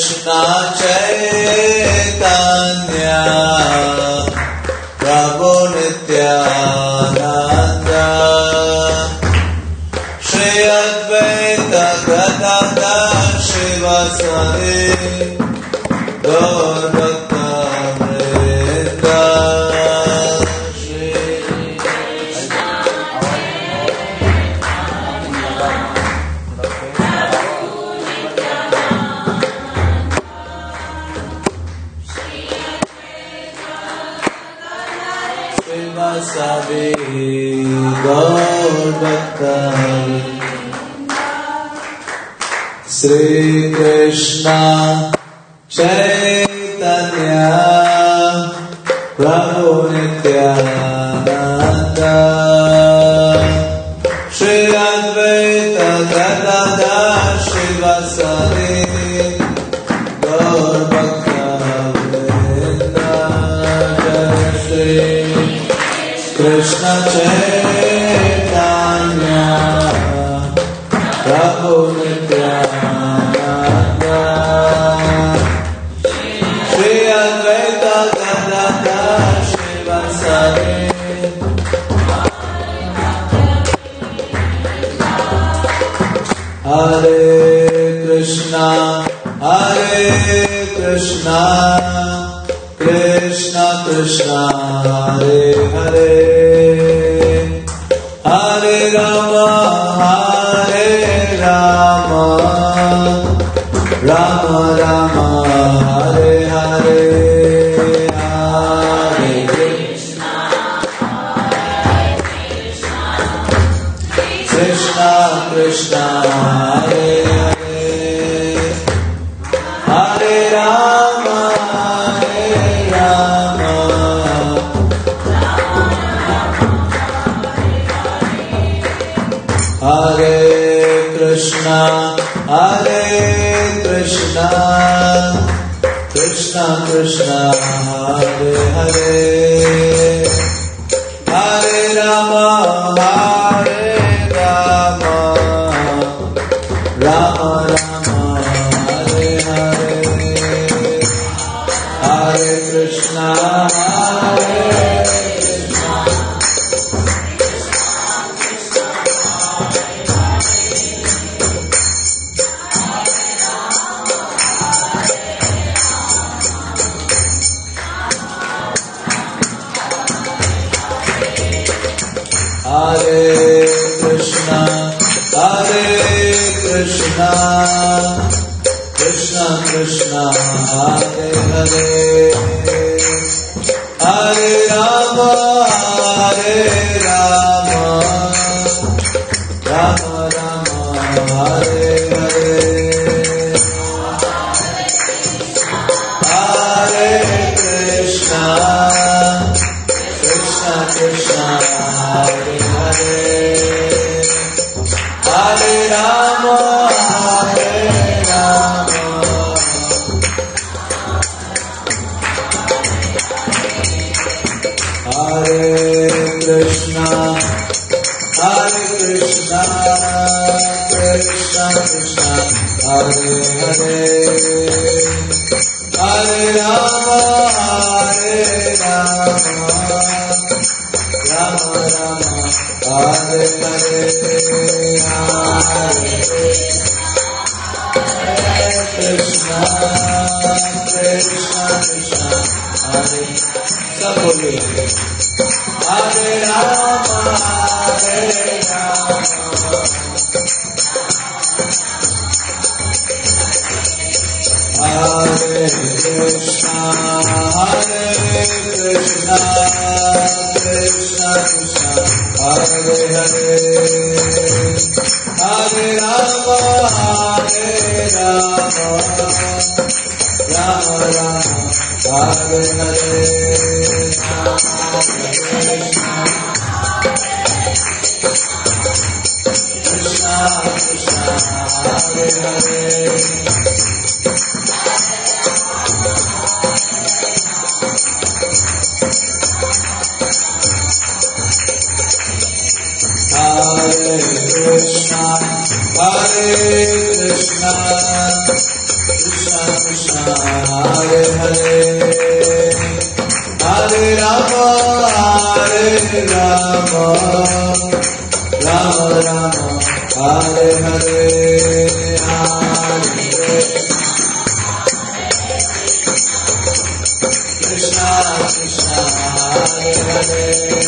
Krishna Chaitanya Prabhu Nityananda Shri Advaita Gadadhar Shivasari Gaur Bhakta Vrinda Shri Sivasari Gaur Bhakta Sri Krishna Chaitanya Prabhu Nityananda Shri Advaita Gadadhar Shivasari Gaur Bhakta Vrinda Shri Krishna Chaitanya Prabhu Nityananda Shri Advaita Gadadhar Shivasari Hare Krishna Krishna Krishna Hare Hare Hare Rama Rama Rama Hare Hare Hare Krishna Krishna Krishna Hare Hare Hare Rama Hare Krishna Krishna Krishna Hare Hare Hare Rama Rama Rama Hare Hare Hare Krishna Hare Krishna Krishna Krishna Hare Hare Hare Rama Rama Rama Hare Hare Hare Krishna Krishna Krishna Hare Hare Hare Rama Hare Krishna Krishna Krishna Hare Hare Hare Rama Rama Rama Hare Hare Hare Krishna Krishna Hare सब बोलिए Hare Rama Hare Krishna Krishna Krishna Hare Hare Hare Rama Rama Rama Hare Hare Krishna Krishna Hare Hare Hare Krishna Krishna Krishna Hare Hare Hare Rama Hare Rama Rama Rama Hare Hare Krishna Krishna Hare Hare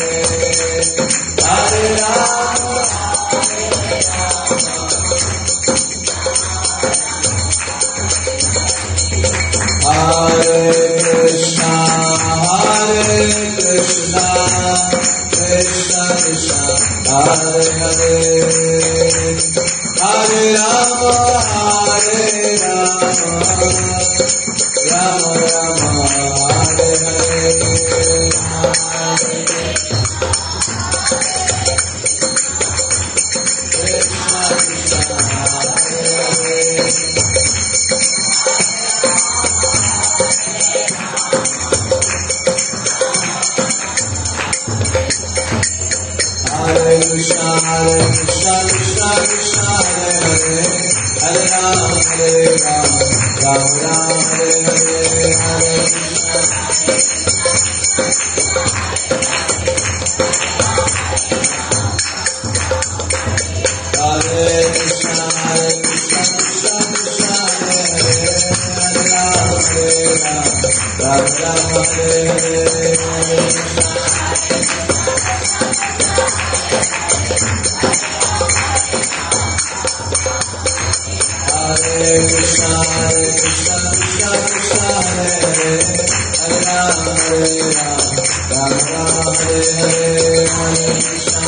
Hare Rama Hare Krishna Krishna Krishna Hare Hare Hare Rama Rama Rama Hare Hare Krishna Krishna Krishna Krishna Hare Hare Hare Rama Rama Rama Hare Hare Hare Krishna Krishna Krishna Krishna Hare Hare Rama Rama Hare Hare Krishna Krishna Krishna Krishna Hare Hare Hare Rama Rama Rama Hare Hare Hare Krishna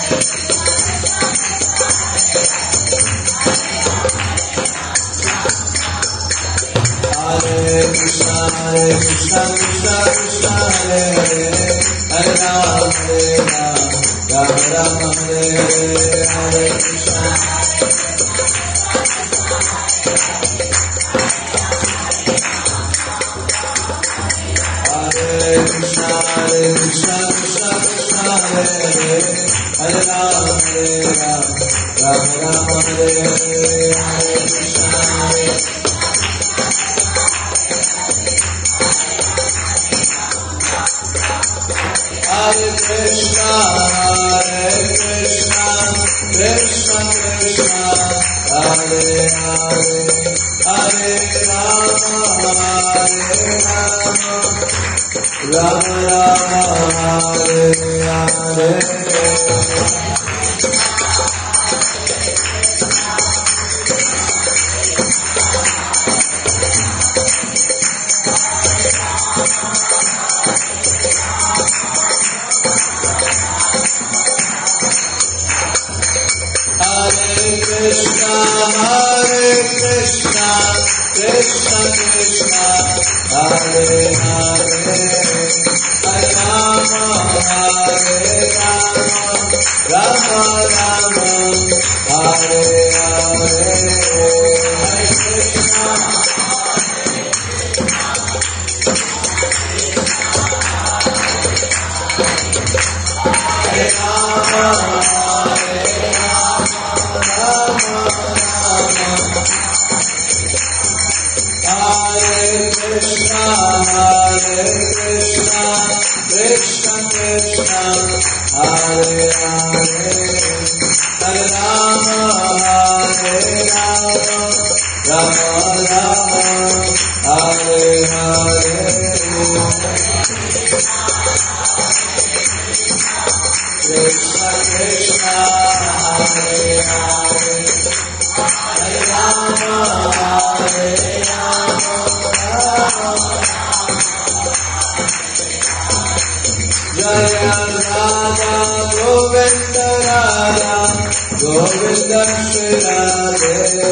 Krishna Krishna Krishna Hare Hare Hare Rama Rama Rama Hare Hare Hare Krishna Krishna Krishna Krishna Krishna Hare Hare Hare Rama Rama Rama Hare Hare Hare Krishna Hare Krishna Krishna Krishna Hare Hare Hare Rama Rama Rama Hare Hare Krishna Krishna Krishna Hare Hare Hare Rama Rama Rama Hare Hare Hare Krishna Hare Rama Krishna Krishna Krishna Hare Hare Hare Rama Rama Rama Hare Hare Krishna Krishna Hare Hare Hare Rama Jaya Radha Govinda Radha Govinda Shri Radhe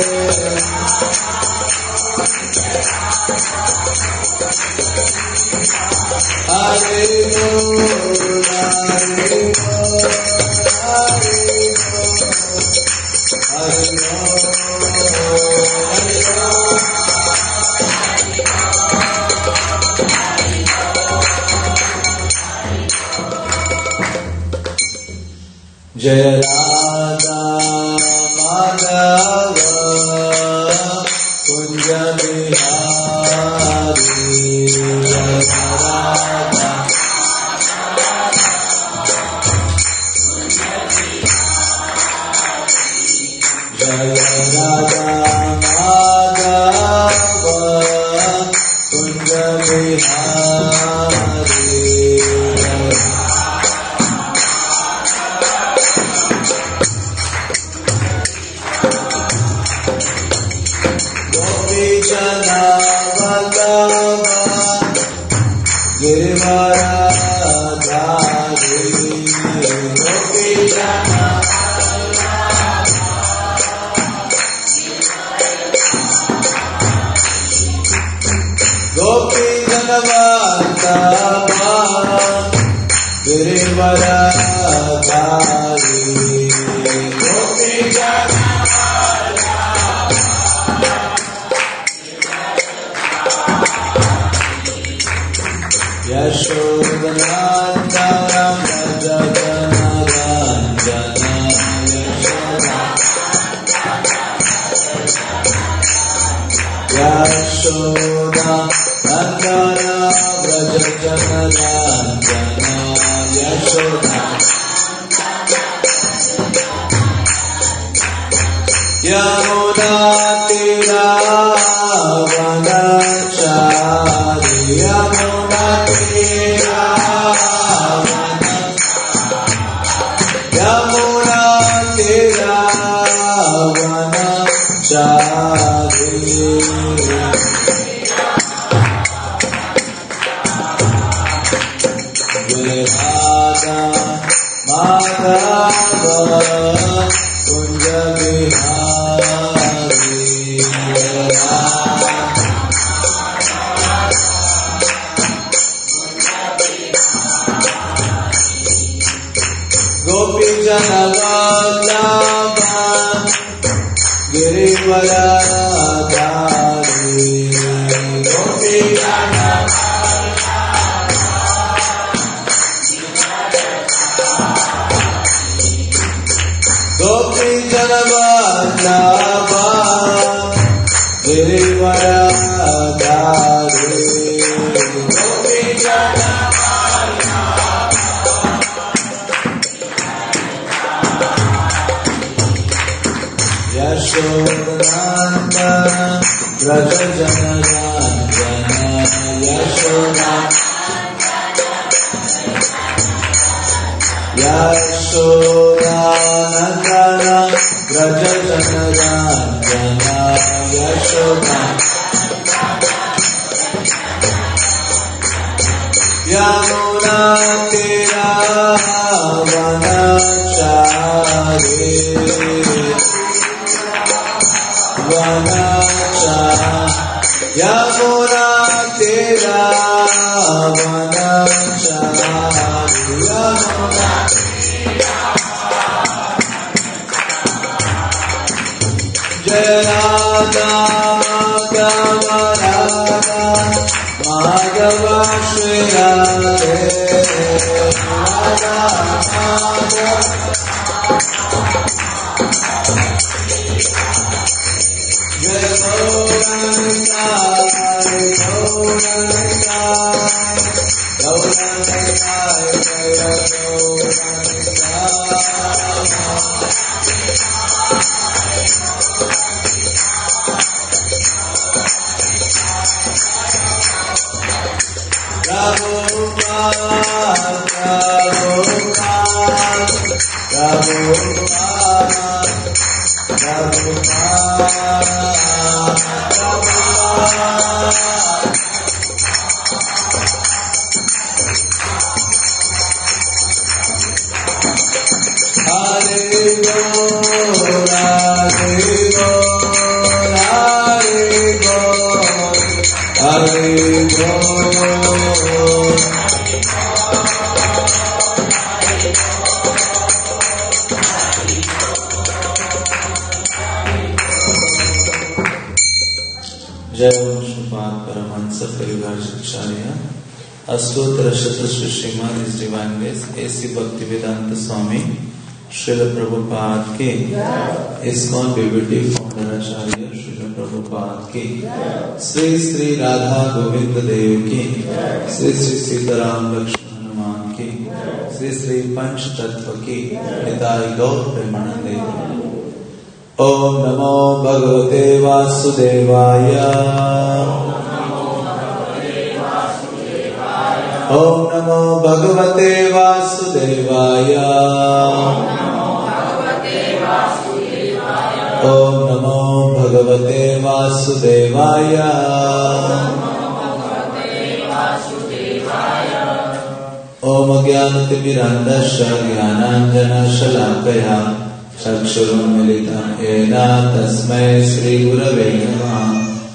Hare Bol Hare Bol Hare Bol Hare Bol Jaya Radha Madhava Kunja Bihari जय राधा जय राधा माधव कुंज बिहारी गोपी जना वल्लभ गिरिवरधारी गोपी जना गोपी जनवल्लभ गिरिवरधारी गोपी यशोदनन्दनं व्रज जनरञ्जनं यशोदनन्दनं व्रज जनरञ्जनं यशोदा यमुना तीरावनचारि यमुना तीरावनचारि राधा माधव कुंज बिहारी गोपी जन वल्लभ गिरिवरधारी गोपी जन गोपी जन वल्लभ गिरिवरधारी गोपी जन यशोदनन्दनं व्रज जनरञ्जनं यशोदानन्दनं व्रज जनरञ्जनं यशोदा यमुना तीरावनचारि यमुना तीरावनचारि यमुना जय राधा माधव राधा माधव श्री राधे राधा माधव जय गौरनिताय गौरनिताय जय अष्टोत्तर शतश्री श्रीमान इस डिवाइन ग्रेस ऐसी भक्ति वेदांत स्वामी श्रील प्रभुपाद के ISKCON BBT founder Acharya Shrila Prabhu Prabhupada की, श्री श्री राधा गोविंद देव की, श्री श्री सीताराम लक्ष्मण हनुमान की, श्री श्री पंच तत्व की, निताई गौर प्रेमानंदे। ओम नमो भगवते वासुदेवाय। ओम नमो भगवते वासुदेवाय। ओम नमो भगवते वासुदेवाय। ओम ज्ञानतिमिरन्धस्य ज्ञानाञ्जनशलाकया चक्षुरुन्मीलितं येन तस्मै श्रीगुरवे नमः।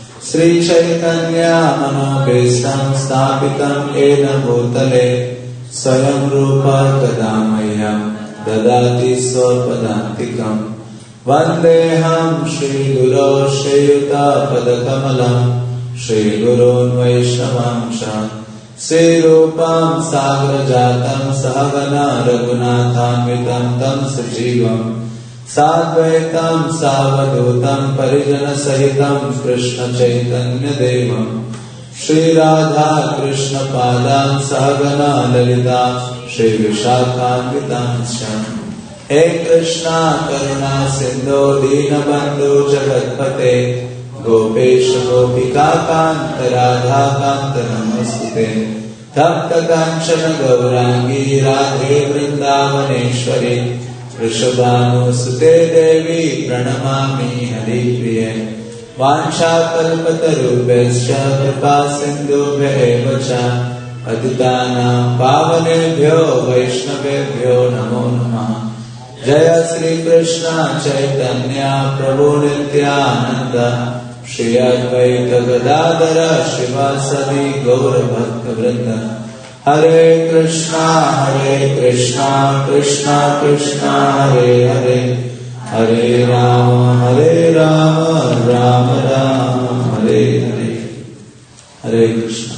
श्रीचैतन्यमनोभीष्टं स्थापितं येन भूतले स्वयं रूपा कदा मह्यं ददाति स्वपदान्तिकम्। वन्देऽहं श्रीगुरो श्रीयुतापदकमलं श्रीगुरोन् वैष्णवं च श्रीरूपं साग्रजातं सहगना रघुनाथान्वितं तं सजीवं साद्वैतं सावधूतं परिजनसहितं कृष्णचैतन्यदेवं श्रीराधा कृष्णपादान् सहगना ललिता श्रीविशाखान्वितांश्च। हे कृष्णा करुणा सिन्धो दीनबन्धो जगत्पते गोपेश गोपिकान्त राधाकान्त नमोस्तुते। तप्त काञ्चन गौरांगी राधे वृन्दावनेश्वरी वृषभानुसुते देवी प्रणमामि हरिप्रिये। वाञ्छाकल्पतरुभ्यश्च कृपा सिन्धुभ्य एव च पतितानां पावनेभ्यो वैष्णवेभ्यो नमो नमः। जय श्री कृष्ण चैतन्य प्रभु नित्यानंद श्री अद्वैत गदाधर शिवासदि गौर भक्त वृंद। हरे कृष्णा कृष्णा कृष्णा हरे हरे, हरे राम राम राम हरे हरे। हरे कृष्णा।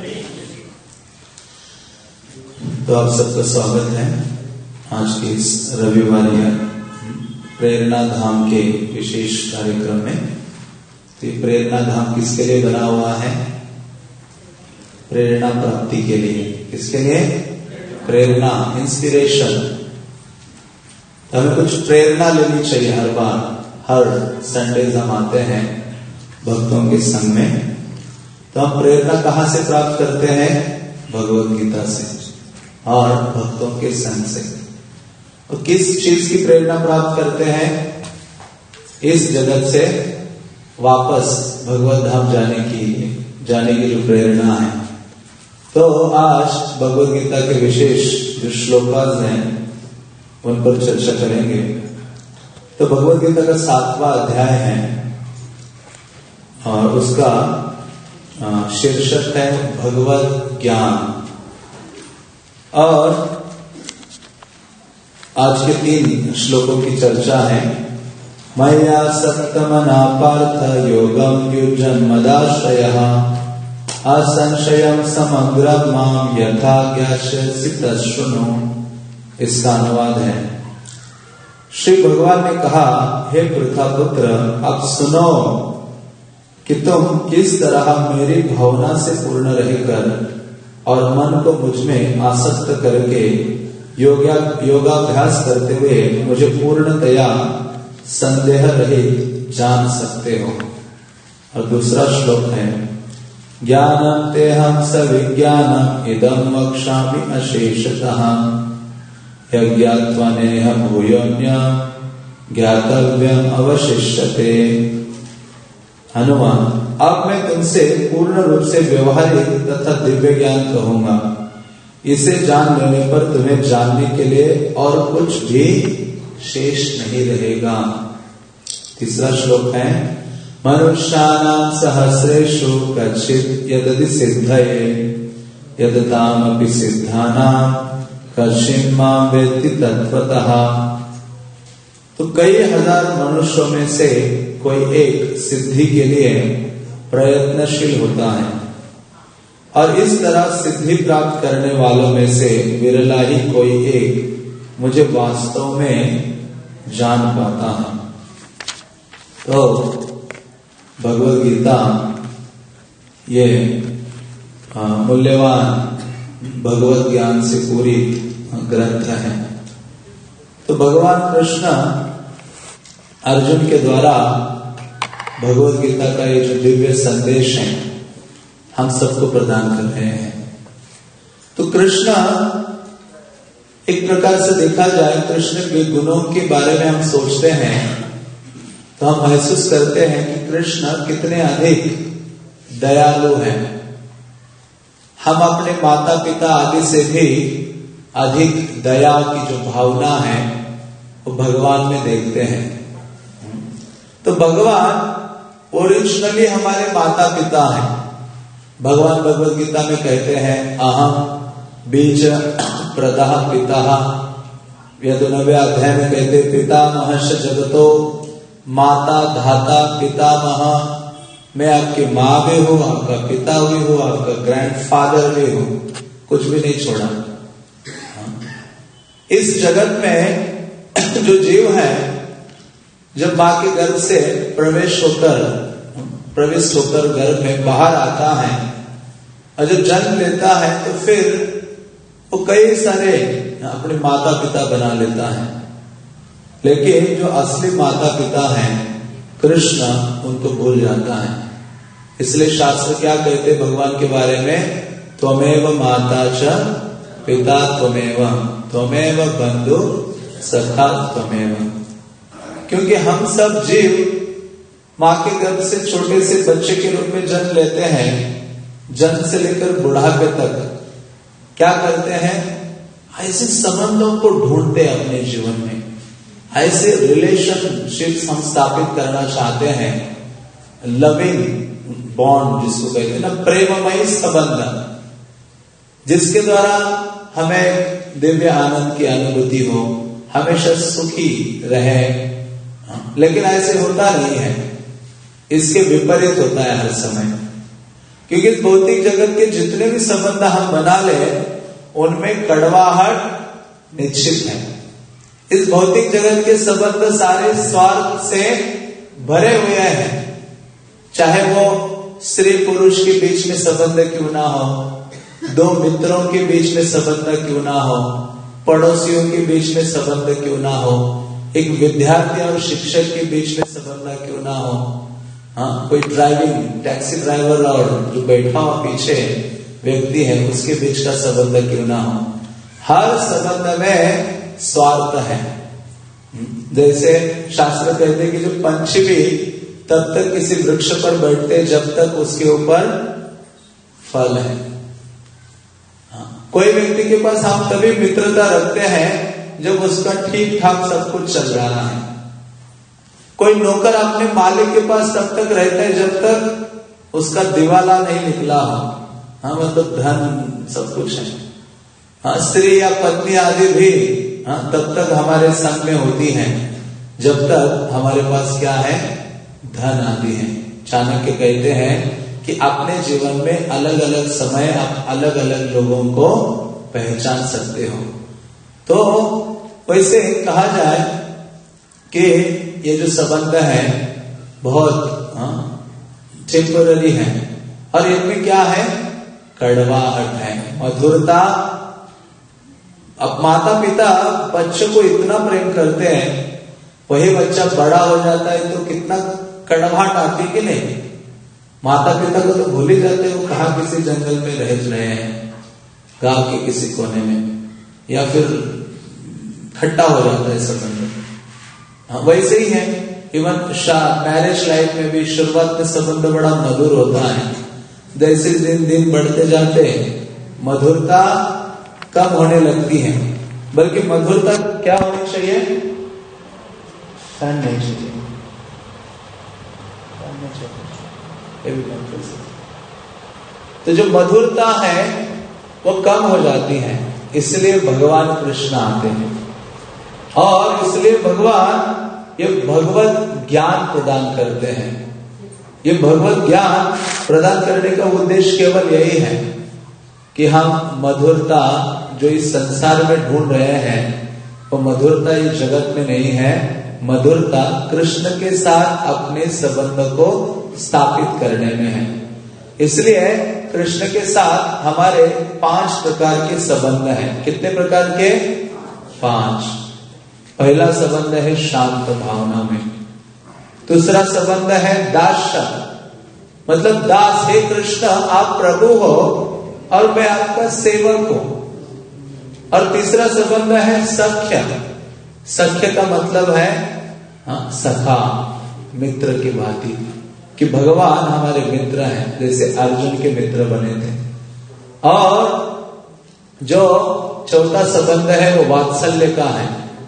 तो आप सबका स्वागत है आज के इस रविवार प्रेरणा धाम के विशेष कार्यक्रम में। तो ये प्रेरणा धाम किसके लिए बना हुआ है? प्रेरणा प्राप्ति के लिए। किसके लिए? प्रेरणा, इंस्पिरेशन। हमें कुछ प्रेरणा लेनी चाहिए हर बार। हर संडेज हम आते हैं भक्तों के संग में, तो हम प्रेरणा कहाँ से प्राप्त करते हैं? भगवत गीता से और भक्तों के संग से। तो किस चीज की प्रेरणा प्राप्त करते हैं? इस जगत से वापस भगवत धाम जाने की जो प्रेरणा है। तो आज भगवत गीता के विशेष जो श्लोकास हैं उन पर चर्चा करेंगे। तो भगवत गीता का 7वां अध्याय है और उसका शीर्षक है भगवत ज्ञान। और आज के 3 श्लोकों की चर्चा है। मया सप्तमना पार्थ योगम युजन मदाश्रयः असंशयम समग्रं मां यथा ज्ञास्यसि तच्छृणु। इसका अनुवाद है, श्री भगवान ने कहा, हे पृथापुत्र, अब सुनो कि तुम किस तरह मेरी भावना से पूर्ण रहकर और मन को मुझ में आसक्त करके योगाभ्यास करते हुए मुझे पूर्णतया संदेह रहित जान सकते हो। और दूसरा श्लोक है, ज्ञानं तेहं सविज्ञानम् इदं वक्ष्यामि अशेषतः यज्ञात्वा नेह भूयोऽन्यं ज्ञातव्यम् अवशिष्यते। हनुमान, अब मैं तुमसे पूर्ण रूप से व्यवहारिक तथा दिव्य ज्ञान कहूंगा। इसे जान लेने पर तुम्हें जानने के लिए और कुछ भी शेष नहीं रहेगा। तीसरा श्लोक है, मनुष्याणां सहस्रेषु कश्चित् यदि सिद्धये यदतामपि सिद्धानां कश्चिन् मां वेत्ति तत्त्वतः। तो कई हजार मनुष्यों में से कोई एक सिद्धि के लिए प्रयत्नशील होता है और इस तरह सिद्धि प्राप्त करने वालों में से विरला ही कोई एक मुझे वास्तव में जान पाता है। तो भगवद गीता ये मूल्यवान भगवत ज्ञान से पूरी ग्रंथ है। तो भगवान कृष्ण अर्जुन के द्वारा भगवद गीता का ये जो दिव्य संदेश है हम सबको प्रदान कर रहे हैं। तो कृष्ण एक प्रकार से देखा जाए, कृष्ण के गुणों के बारे में हम सोचते हैं तो हम महसूस करते हैं कि कृष्ण कितने अधिक दयालु हैं। हम अपने माता पिता आदि से भी अधिक दया की जो भावना है वो भगवान में देखते हैं। तो भगवान ओरिजिनली हमारे माता पिता हैं। भगवान भगवद गीता में कहते हैं अहम बीज प्रदः पिता। यह 9वें अध्याय में कहते पितामहश्च जगतो माता धाता पितामह। मैं आपकी माँ भी हूँ, आपका पिता भी हूँ, आपका ग्रैंडफादर भी हूँ, कुछ भी नहीं छोड़ा। इस जगत में जो जीव है जब माँ के गर्भ से प्रविष्ट होकर गर्भ में बाहर आता है और जब जन्म लेता है तो फिर वो कई सारे अपने माता पिता बना लेता है, लेकिन जो असली माता पिता हैं कृष्ण उनको भूल जाता है। इसलिए शास्त्र क्या कहते भगवान के बारे में, त्वमेव माता च पिता त्वमेव बंधु सखा त्वमेव। क्योंकि हम सब जीव माँ के गर्भ से छोटे से बच्चे के रूप में जन्म लेते हैं। जन्म से लेकर बुढ़ापे तक क्या करते हैं, ऐसे संबंधों को ढूंढते हैं अपने जीवन में, ऐसे रिलेशनशिप्स हम स्थापित करना चाहते हैं, लविंग बॉन्ड जिसको कहते हैं ना, प्रेममयी संबंध, जिसके द्वारा हमें दिव्य आनंद की अनुभूति हो, हमेशा सुखी रहे। लेकिन ऐसे होता नहीं है, इसके विपरीत होता है हर समय। क्योंकि भौतिक जगत के जितने भी संबंध हम बना ले उनमें कड़वाहट निश्चित है। इस भौतिक जगत के संबंध सारे स्वार्थ से भरे हुए हैं, चाहे वो स्त्री पुरुष के बीच में संबंध क्यों ना हो, दो मित्रों के बीच में संबंध क्यों ना हो, पड़ोसियों के बीच में संबंध क्यों ना हो, एक विद्यार्थी और शिक्षक के बीच में संबंध क्यों ना हो, हाँ, कोई ड्राइविंग टैक्सी ड्राइवर और जो बैठा हुआ पीछे व्यक्ति है उसके बीच का संबंध क्यों ना हो, हर संबंध में स्वार्थ है। जैसे शास्त्र कहते हैं कि जो पंछी भी तब तक किसी वृक्ष पर बैठते जब तक उसके ऊपर फल है। कोई व्यक्ति के पास हम तभी मित्रता रखते हैं जब उसका ठीक ठाक सब कुछ चल रहा है। कोई नौकर अपने मालिक के पास तब तक रहता है जब तक उसका दिवाला नहीं निकला हो, हाँ, मतलब धन सब कुछ है। हाँ, स्त्री या पत्नी आदि भी हाँ तब तक हमारे संग में होती हैं जब तक हमारे पास क्या है, धन आदि है। चाणक्य कहते हैं कि अपने जीवन में अलग अलग समय आप अलग अलग लोगों को पहचान सकते हो। तो वैसे कहा जाए कि ये जो संबंध है बहुत टेम्पररी है और इनमें क्या है, कड़वाहट है, मधुरता। अब माता पिता बच्चे को इतना प्रेम करते हैं, वही बच्चा बड़ा हो जाता है तो कितना कड़वाहट आती कि नहीं। माता पिता को तो भूल ही जाते, वो कहाँ किसी जंगल में रह रहे हैं, गांव के किसी कोने में, या फिर खट्टा हो जाता है संबंध। हाँ, वैसे ही है इवन मैरिज लाइफ में भी शुरुआत में संबंध बड़ा मधुर होता है, जैसे दिन दिन बढ़ते जाते मधुरता कम होने लगती है। बल्कि मधुरता क्या होनी चाहिए, नहीं चाहिए, तो जो मधुरता है वो कम हो जाती है। इसलिए भगवान कृष्ण आते हैं और इसलिए भगवान ये भगवत ज्ञान प्रदान करते हैं। ये भगवत ज्ञान प्रदान करने का उद्देश्य केवल यही है कि हम मधुरता जो इस संसार में ढूंढ रहे हैं वो मधुरता इस जगत में नहीं है, मधुरता कृष्ण के साथ अपने संबंध को स्थापित करने में है। इसलिए कृष्ण के साथ हमारे 5 प्रकार के संबंध हैं। कितने प्रकार के? 5। पहला संबंध है शांत भावना में। दूसरा संबंध है दास्य, मतलब दास, हे कृष्ण आप प्रभु हो और मैं आपका सेवक हूं। और तीसरा संबंध है सख्य। सख्य का मतलब है सखा, मित्र की भांति, कि भगवान हमारे मित्र हैं, जैसे अर्जुन के मित्र बने थे। और जो चौथा संबंध है वो वात्सल्य का है,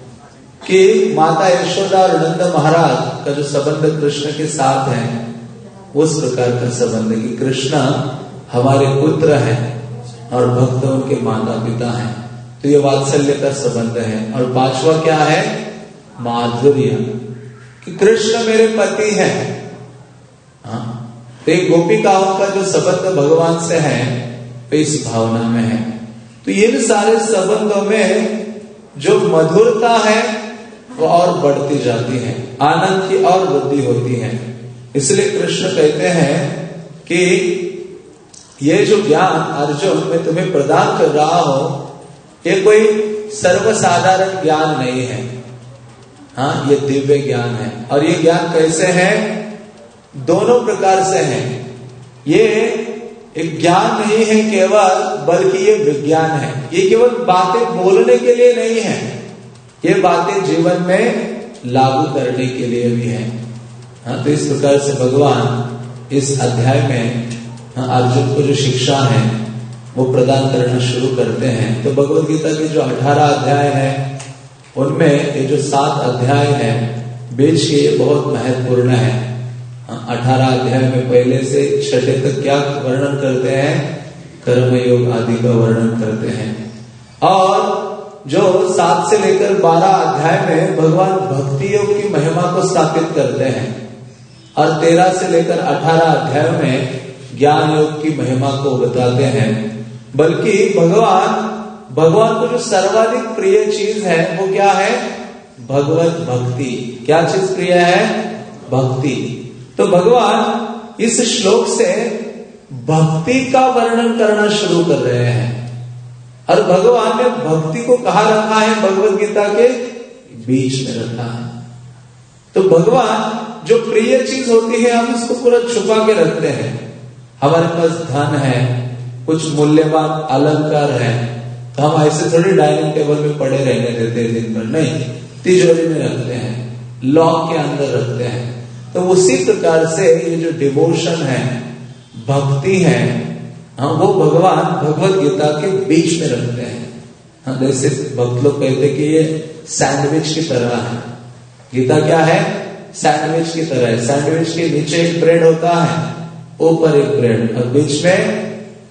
कि माता यशोदा और नंद महाराज का जो संबंध कृष्ण के साथ है, उस प्रकार का संबंध कि कृष्ण हमारे पुत्र हैं और भक्त उनके माता पिता हैं, तो ये वात्सल्य का संबंध है। और 5वां क्या है? माधुर्य, कि कृष्ण मेरे पति हैं। तो एक गोपिकाओं का जो संबंध भगवान से है तो इस भावना में है। तो इन सारे संबंधों में जो मधुरता है वो और बढ़ती जाती है, आनंद की और वृद्धि होती है। इसलिए कृष्ण कहते हैं कि ये जो ज्ञान अर्जुन मैं तुम्हें प्रदान कर रहा हूं, ये कोई सर्वसाधारण ज्ञान नहीं है। ये दिव्य ज्ञान है। और ये ज्ञान कैसे है? दोनों प्रकार से है। ये एक ज्ञान नहीं है केवल, बल्कि ये विज्ञान है। ये केवल बातें बोलने के लिए नहीं है, ये बातें जीवन में लागू करने के लिए भी है। तो इस प्रकार से भगवान इस अध्याय में अर्जुन को जो शिक्षा है वो प्रदान करना शुरू करते हैं। तो भगवद गीता के जो 18 अध्याय है, उनमें ये जो 7 अध्याय है बीच के, ये बहुत महत्वपूर्ण है। 18 अध्याय में पहले से 6 तक क्या वर्णन करते हैं? कर्मयोग आदि का वर्णन करते हैं। और जो 7 से लेकर 12 अध्याय में भगवान भक्ति योग की महिमा को स्थापित करते हैं। और 13 से लेकर 18 अध्याय में ज्ञान योग की महिमा को बताते हैं। बल्कि भगवान को जो सर्वाधिक प्रिय चीज है वो क्या है? भगवत भक्ति। क्या चीज प्रिय है? भक्ति। तो भगवान इस श्लोक से भक्ति का वर्णन करना शुरू कर रहे हैं। और भगवान ने भक्ति को कहाँ रखा है? भगवद गीता के बीच में रखा है। तो भगवान जो प्रिय चीज होती है हम उसको पूरा छुपा के रखते हैं। हमारे पास धन है, कुछ मूल्यवान अलंकार है, तो हम ऐसे थोड़ी डाइनिंग टेबल में पड़े रहने देते हैं दिन भर, नहीं, तिजोरी में रखते हैं, लॉक के अंदर रखते हैं। तो उसी प्रकार से ये जो डिवोशन है, भक्ति है, वो भगवान भगवद गीता के बीच में रखते हैं। जैसे भक्त लोग कहते कि ये सैंडविच की तरह है। गीता क्या है? सैंडविच की तरह है। सैंडविच के नीचे एक ब्रेड होता है, ऊपर एक ब्रेड, और बीच में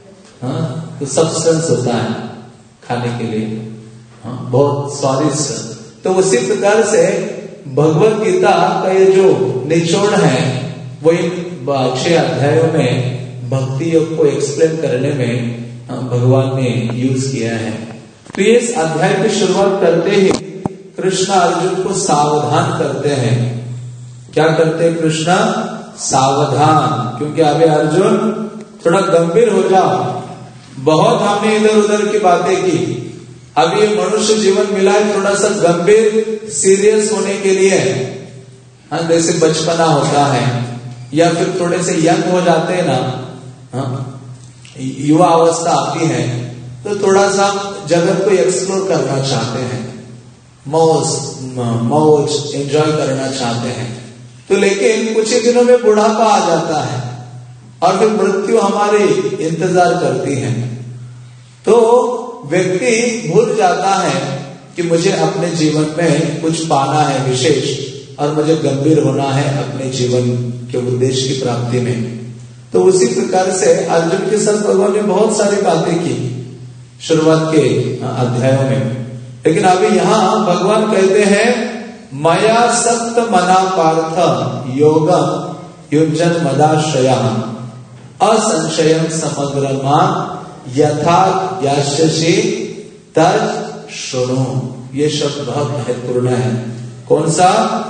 तो सब्सटेंस होता है खाने के लिए, बहुत स्वादिष्ट। तो उसी प्रकार से भगवद गीता का ये जो निचोड़ है वो इन 6 अध्यायों में भक्ति योग को एक्सप्लेन करने में भगवान ने यूज किया है। तो ये इस अध्याय की शुरुआत करते ही कृष्ण अर्जुन को सावधान करते हैं। क्या करते हैं कृष्ण? सावधान, क्योंकि अभी अर्जुन थोड़ा गंभीर हो जाओ, बहुत हमने इधर उधर की बातें की, अब ये मनुष्य जीवन मिला है थोड़ा सा गंभीर सीरियस होने के लिए। जैसे बचपना होता है या फिर थोड़े से यंग हो जाते हैं ना, युवा अवस्था आती है, तो थोड़ा सा जगत को एक्सप्लोर करना चाहते हैं, मौज एंजॉय करना चाहते हैं। तो लेकिन कुछ ही दिनों में बुढ़ापा आ जाता है और फिर मृत्यु हमारे इंतजार करती है। तो व्यक्ति भूल जाता है कि मुझे अपने जीवन में कुछ पाना है विशेष, और मुझे गंभीर होना है अपने जीवन के उद्देश्य की प्राप्ति में। तो उसी प्रकार से अर्जुन के साथ भगवान ने बहुत सारी बातें की शुरुआत के अध्यायों में। लेकिन अभी यहां भगवान कहते हैं, मया सप्त मना पार्थ योगम युज्जन मदाश्रया असंशयम समग्रमा यथा यास्यसि तत् शृणु। ये शब्द बहुत महत्वपूर्ण है। कौन सा?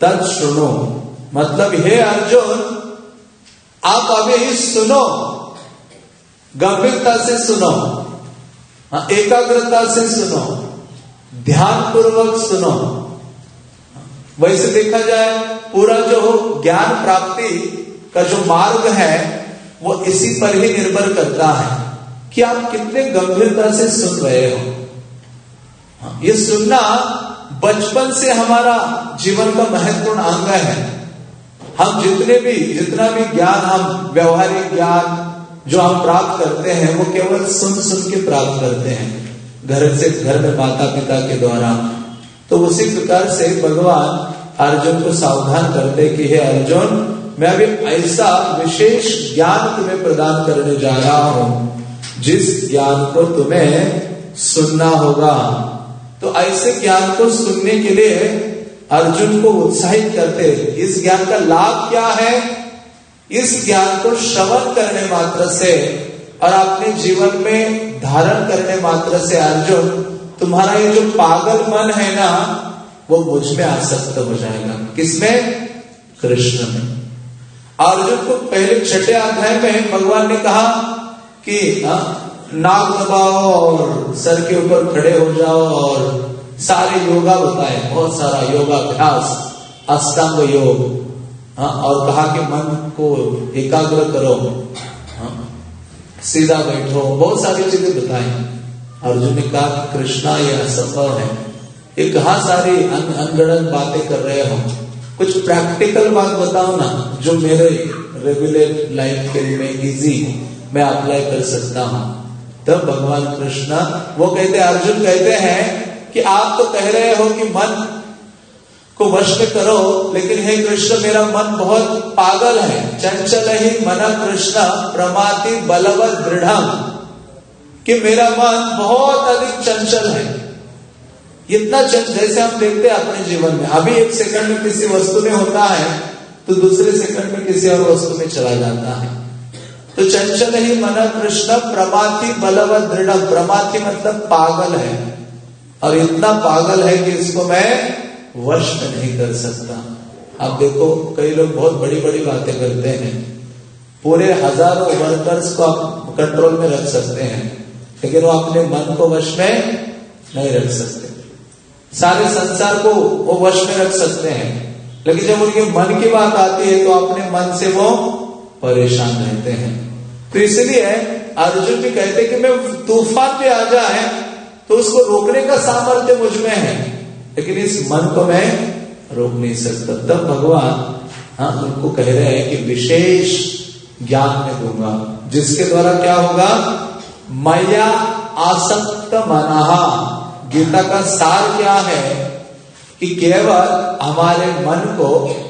तत् सुनो, मतलब हे अर्जुन आप अभी सुनो, गंभीरता से सुनो, एकाग्रता से सुनो, ध्यान पूर्वक सुनो। वैसे देखा जाए पूरा जो ज्ञान प्राप्ति का जो मार्ग है वो इसी पर ही निर्भर करता है कि आप कितने गंभीरता से सुन रहे हो। ये सुनना बचपन से हमारा जीवन का महत्वपूर्ण अंग है। हम जितना भी ज्ञान, हम व्यवहारिक ज्ञान जो हम प्राप्त करते हैं वो केवल सुन के प्राप्त करते हैं घर में माता पिता के द्वारा। तो उसी प्रकार से भगवान अर्जुन को सावधान करते कि हे अर्जुन, मैं अभी ऐसा विशेष ज्ञान तुम्हें प्रदान करने जा रहा हूं जिस ज्ञान को तुम्हें सुनना होगा। तो ऐसे ज्ञान को सुनने के लिए अर्जुन को उत्साहित करते। इस ज्ञान का लाभ क्या है? इस ज्ञान को श्रवण करने मात्र से और अपने जीवन में धारण करने मात्र से अर्जुन, तुम्हारा ये जो पागल मन है ना वो मुझ में आसक्त हो जाएगा। किसमें? कृष्ण में। अर्जुन को पहले 6 अध्याय में भगवान ने कहा कि नाक दबाओ और सर के ऊपर खड़े हो जाओ और सारे योगा बताए, बहुत सारा योगाभ्यास, अष्टांग योग, और कहा कि मन को एकाग्र करो, सीधा बैठो, बहुत सारी चीजें बताई। अर्जुन ने कहा कृष्णा ये असंभव है, ये कहाँ सारी अनगढ़ंत बातें कर रहे हो, कुछ प्रैक्टिकल बात बताओ ना जो मेरे रेगुलर लाइफ के लिए इजी मैं अप्लाई कर सकता हूँ। तब भगवान कृष्ण वो कहते, अर्जुन कहते हैं कि आप तो कह रहे हो कि मन को वश में करो, लेकिन हे कृष्ण मेरा मन बहुत पागल है। चंचल ही मन कृष्ण प्रमाति बलवत दृढ़, कि मेरा मन बहुत अधिक चंचल है। इतना चंचल जैसे हम देखते हैं अपने जीवन में, अभी 1 सेकंड में किसी वस्तु में होता है तो दूसरे सेकंड में किसी और वस्तु में चला जाता है। तो चंचल ही मन कृष्ण प्रमाति बलवत दृढ़, प्रमाति मतलब पागल है, और इतना पागल है कि इसको मैं वश में नहीं कर सकता। आप देखो कई लोग बहुत बड़ी बड़ी बातें करते हैं, पूरे हजारों वर्कर्स को आप कंट्रोल में रख सकते हैं, लेकिन वो अपने मन को वश में नहीं रख सकते। सारे संसार को वो वश में रख सकते हैं, लेकिन जब उनके मन की बात आती है तो अपने मन से वो परेशान रहते हैं। तो इसलिए अर्जुन भी कहते कि मैं तूफान पे आ जाए तो उसको रोकने का सामर्थ्य मुझ में है, लेकिन इस मन को मैं रोक नहीं सकता। तब भगवान उनको कह रहे हैं कि विशेष ज्ञान में दूंगा जिसके द्वारा क्या होगा? मया आसक्त मनहा। गीता का सार क्या है कि केवल हमारे मन को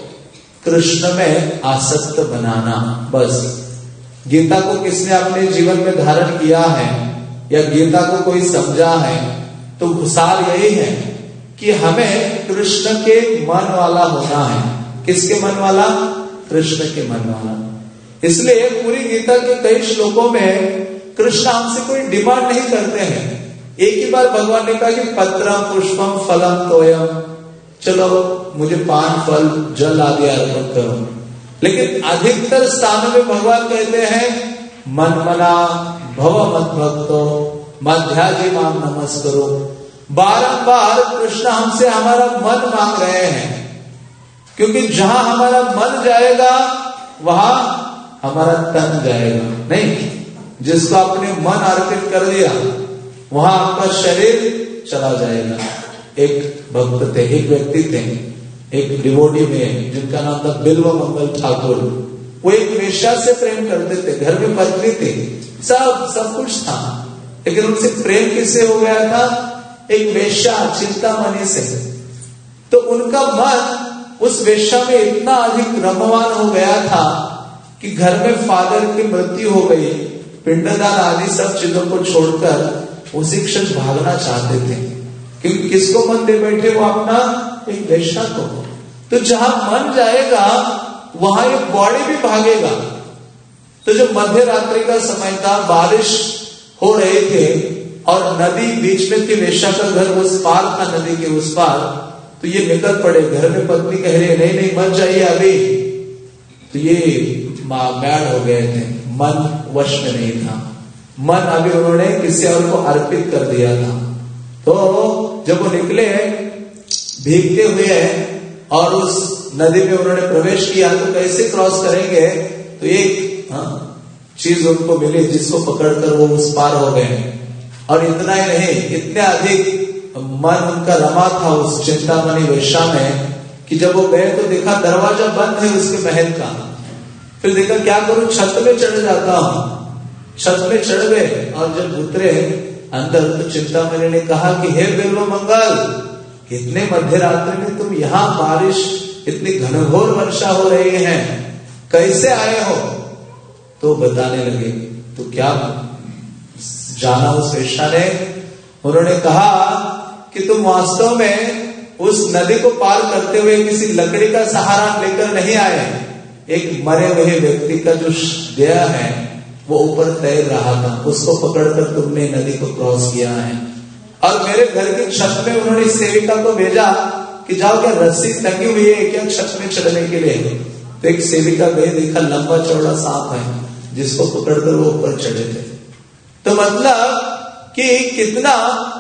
कृष्ण में आसक्त बनाना, बस। गीता को किसने अपने जीवन में धारण किया है या गीता को कोई समझा है तो सार यही है कि हमें कृष्ण के मन वाला होना है। किसके मन वाला? कृष्ण के मन वाला। इसलिए पूरी गीता के कई श्लोकों में कृष्ण हमसे कोई डिमांड नहीं करते हैं। एक ही बार भगवान ने कहा कि पत्रम पुष्पम फलम तोयम, चलो मुझे पान फल जल आदि अर्पण करो। लेकिन अधिकतर स्थानों में भगवान कहते हैं मन मना भव मत भक्तो मध्याजी माम नमस्करो। बारंबार कृष्ण हमसे हमारा मन मांग रहे हैं, क्योंकि जहां हमारा मन जाएगा वहां हमारा तन जाएगा। नहीं, जिसको आपने मन अर्पित कर दिया वहां आपका शरीर चला जाएगा। एक भक्त थे, एक व्यक्ति थे, एक डिवोटी में जिनका नाम था बिल्व मंगल ठाकुर। वो एक वेश्या से प्रेम करते थे, घर में पत्नी थी, सब कुछ था, लेकिन उनसे प्रेम किससे हो गया था? एक वेश्या चिंतामणि से। तो उनका मन उस वेश्या में इतना अधिक रमवान हो गया था कि घर में फादर की मृत्यु हो गई, पिंडदान आदि सब चीजों को छोड़कर उसी क्षण भागना चाहते थे, क्योंकि किसको मन दे बैठे? वो अपना एक वेश्या को। तो जहां मन जाएगा वहां एक बॉडी भी भागेगा। तो जब मध्य रात्रि का समय था, बारिश हो रहे थे और नदी बीच में थी, वेश्या का घर उस पार था, नदी के उस पार। तो ये निकल पड़े। घर में पत्नी कह रही है नहीं नहीं मत जाइए अभी, तो ये मैड हो गए थे, मन वश में नहीं था, मन अभी उन्होंने किसी और को अर्पित कर दिया था। तो जब वो निकले भीगते हुए और उस नदी में उन्होंने प्रवेश किया, तो कैसे क्रॉस करेंगे, तो एक चीज उनको मिली जिसको पकड़कर वो उस पार हो गए। और इतना ही नहीं, इतने अधिक मन उनका रमा था उस चिंतामणि वेश्या में कि जब वो गए तो देखा दरवाजा बंद है उसके महल का। फिर देखा क्या करूं, छत में चढ़ जाता हूं। छत में चढ़ गए और जब उतरे अंदर तो चिंतामणि ने कहा कि हे बिल्व मंगल, इतने मध्य रात्रि में तुम यहाँ, बारिश इतनी घनघोर वर्षा हो रही है, कैसे आए हो? तो बताने लगे। तो क्या जाना उस वेश्या ने, उन्होंने कहा कि तुम वास्तव में उस नदी को पार करते हुए किसी लकड़ी का सहारा लेकर नहीं आए, एक मरे हुए व्यक्ति का जो देह है वो ऊपर तैर रहा था, उसको पकड़कर तुमने नदी को क्रॉस किया है। और मेरे घर की छत में उन्होंने सेविका को भेजा कि जाओ, क्या रस्सी टंगी हुई है क्या छत में चढ़ने के लिए? तो एक सेविका गई, देखा लंबा चौड़ा सांप है जिसको पकड़कर वो ऊपर चढ़े थे। तो मतलब कि कितना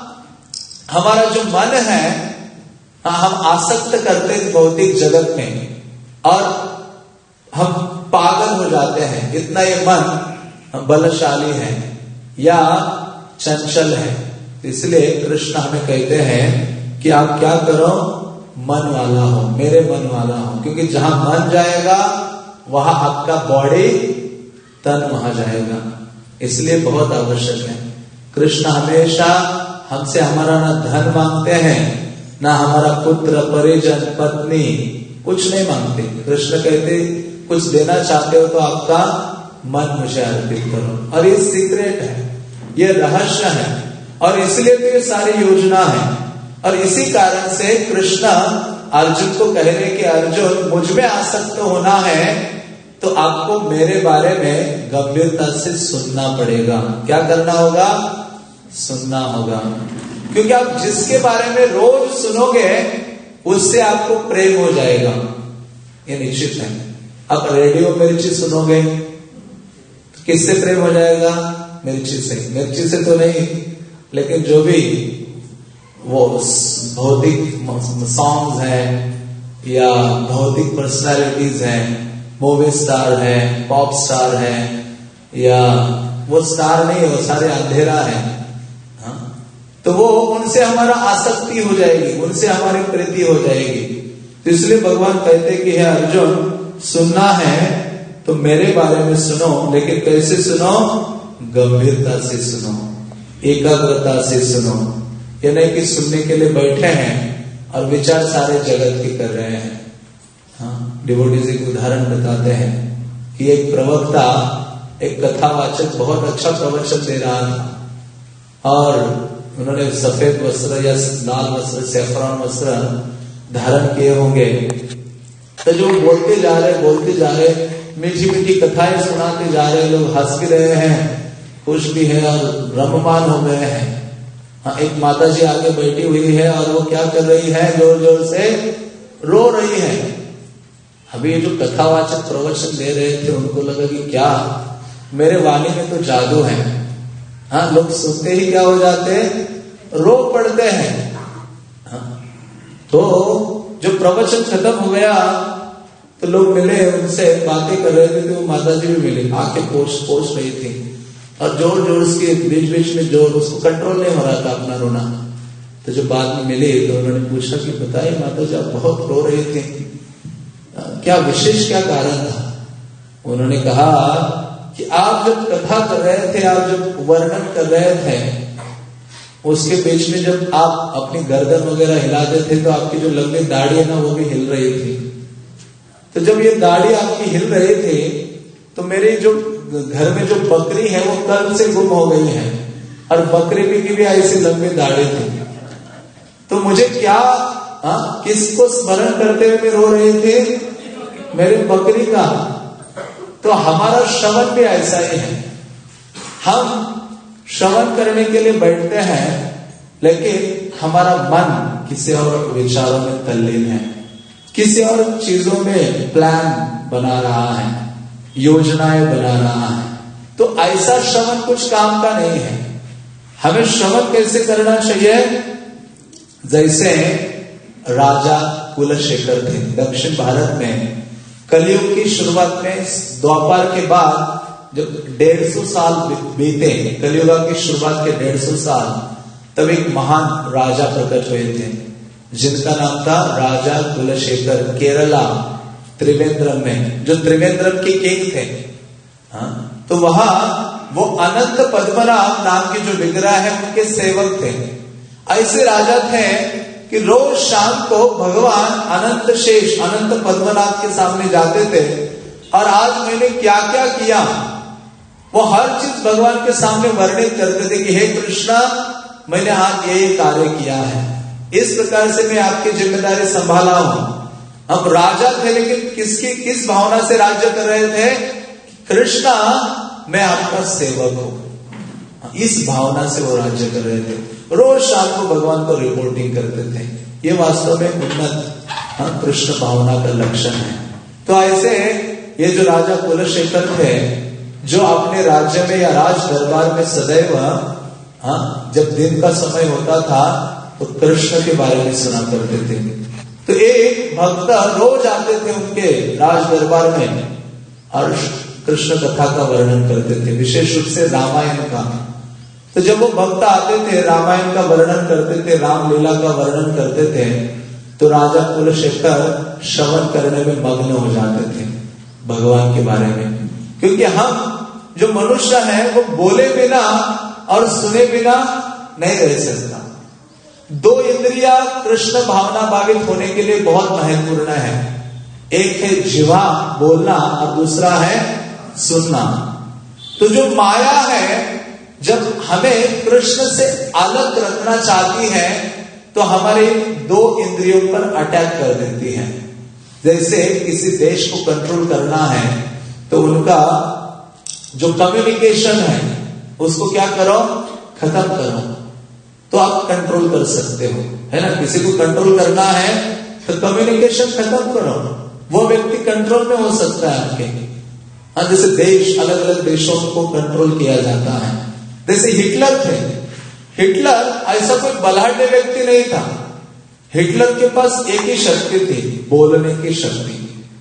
हमारा जो मन है, हम आसक्त करते हैं भौतिक जगत में और हम पागल हो जाते हैं। इतना ये मन बलशाली है या चंचल है। इसलिए कृष्ण हमें कहते हैं कि आप क्या करो, मन वाला हो, मेरे मन वाला हो, क्योंकि जहां मन जाएगा वहां आपका बॉडी तन वहां जाएगा। इसलिए बहुत आवश्यक है। कृष्ण हमेशा हमसे हमारा ना धन मांगते हैं, ना हमारा पुत्र परिजन पत्नी, कुछ नहीं मांगते। कृष्ण कहते कुछ देना चाहते हो तो आपका मन मुझे अर्पित करो। और ये सीक्रेट है, ये रहस्य है, और इसलिए तो ये सारी योजना है। और इसी कारण से कृष्ण अर्जुन को कह रहे कि अर्जुन मुझ में आसक्त होना है तो आपको मेरे बारे में गंभीरता से सुनना पड़ेगा। क्या करना होगा? सुनना होगा, क्योंकि आप जिसके बारे में रोज सुनोगे उससे आपको प्रेम हो जाएगा, ये निश्चित है। आप रेडियो मिर्ची सुनोगे तो किससे प्रेम हो जाएगा? मिर्ची से। मिर्ची से तो नहीं, लेकिन जो भी वो भौतिक सॉन्ग्स हैं या भौतिक पर्सनालिटीज हैं, मूवी स्टार है, पॉप स्टार है, या वो स्टार नहीं, वो सारे अंधेरा है, तो वो उनसे हमारा आसक्ति हो जाएगी, उनसे हमारी प्रीति हो जाएगी। तो इसलिए भगवान कहते कि हे अर्जुन, सुनना है तो मेरे बारे में सुनो, लेकिन कैसे सुनो? गंभीरता से सुनो, एकाग्रता से सुनो। ये नहीं कि सुनने के लिए बैठे हैं और विचार सारे जगत के कर रहे हैं। डिवोटीज एक उदाहरण बताते हैं कि एक प्रवक्ता, एक कथावाचक बहुत अच्छा प्रवचन दे रहा था और उन्होंने सफेद वस्त्र या लाल वस्त्र, सैफरान वस्त्र धारण किए होंगे। तो जो बोलते जा रहे मीठी मीठी कथाएं सुनाते जा रहे, लोग हंस भी रहे हैं, खुश भी है और ब्रह्ममान हो गए हैं। एक माता जी आगे बैठी हुई है और वो क्या कर रही है? जोर जोर से रो रही है। अभी ये जो कथावाचक प्रवचन दे रहे थे उनको लगा कि क्या मेरे वाणी में तो जादू है। लोग सुनते ही क्या हो जाते? रो पड़ते हैं। तो जो प्रवचन खत्म हो गया तो लोग मिले, उनसे बातें कर रहे थे, तो माता जी भी मिली, आके पोछ रही थी और जोर जोर से बीच बीच में जोर, उसको कंट्रोल नहीं हो रहा था अपना रोना। तो जब बाद में मिली तो उन्होंने पूछा कि बताइए माता जी, आप बहुत रो रही थी, क्या विशेष क्या कारण था? उन्होंने कहा कि आप जब कथा कर रहे थे, आप जब वर्णन कर रहे थे, उसके बीच में जब आप अपनी गर्दन वगैरह हिलाते थे तो आपकी जो लंबी दाढ़ी है ना वो भी हिल रही थी। तो जब ये दाढ़ी आपकी हिल रही थी तो मेरी जो घर में जो बकरी है वो कल से गुम हो गई है और बकरी की भी ऐसी लंबी दाढ़ी थी। तो मुझे क्या किसको स्मरण करते हुए रो रहे थे? मेरे बकरी का। तो हमारा श्रवण भी ऐसा ही है। हम श्रवण करने के लिए बैठते हैं, लेकिन हमारा मन किसी और विचारों में तल्लीन है, किसी और चीजों में प्लान बना रहा है, योजनाएं बना रहा है, तो ऐसा श्रवण कुछ काम का नहीं है। हमें श्रवण कैसे करना चाहिए? जैसे राजा कुलशेखर थे दक्षिण भारत में, कलयुग की शुरुआत में, द्वापर के बाद जब 150 साल बीते, कलयुग की शुरुआत के 150 साल, तब एक महान राजा प्रकट हुए थे जिनका नाम था राजा कुलशेखर, केरला त्रिवेंद्रम में, जो त्रिवेंद्रम के किंग थे। तो वहां वो अनंत पद्मनाभ नाम के जो विग्रह है उनके सेवक थे। ऐसे राजा थे कि रोज शाम को भगवान अनंत शेष, अनंत पद्मनाभ के सामने जाते थे और आज मैंने क्या क्या किया वो हर चीज भगवान के सामने वर्णित करते थे कि हे कृष्णा, मैंने आज ये कार्य किया है, इस प्रकार से मैं आपकी जिम्मेदारी संभाला हूं। अब राजा थे लेकिन किस भावना से राज्य कर रहे थे? कृष्णा, मैं आपका सेवक हूं, इस भावना से वो राज्य कर रहे थे। रोज शाम को भगवान को रिपोर्टिंग करते थे। ये वास्तव में उन्नत कृष्ण भावना का लक्षण है। तो ऐसे ये जो राजा कुलशेखर थे, जो अपने राज्य में या राज दरबार में सदैव जब दिन का समय होता था तो कृष्ण के बारे में सुना करते थे। तो एक भक्त रोज आते थे उनके राज दरबार में और कृष्ण कथा का वर्णन करते थे, विशेष रूप से रामायण का। तो जब वो भक्त आते थे, रामायण का वर्णन करते थे, रामलीला का वर्णन करते थे, तो राजा कुलशेखर श्रवण करने में मग्न हो जाते थे भगवान के बारे में। क्योंकि हम जो मनुष्य है वो बोले बिना और सुने बिना नहीं रह सकता। दो इंद्रियां कृष्ण भावना भावित होने के लिए बहुत महत्वपूर्ण है। एक है जिह्वा बोलना और दूसरा है सुनना। तो जो माया है, जब हमें कृष्ण से अलग रखना चाहती है तो हमारे दो इंद्रियों पर अटैक कर देती है। जैसे किसी देश को कंट्रोल करना है तो उनका जो कम्युनिकेशन है उसको क्या करो, खत्म करो, तो आप कंट्रोल कर सकते हो, है ना। किसी को कंट्रोल करना है तो कम्युनिकेशन खत्म करो, वो व्यक्ति कंट्रोल में हो सकता है आपके। जैसे देश, अलग अलग देशों को कंट्रोल किया जाता है। जैसे हिटलर थे, हिटलर ऐसा कोई बलाढ्य व्यक्ति नहीं था। हिटलर के पास एक ही शक्ति थी, बोलने की शक्ति।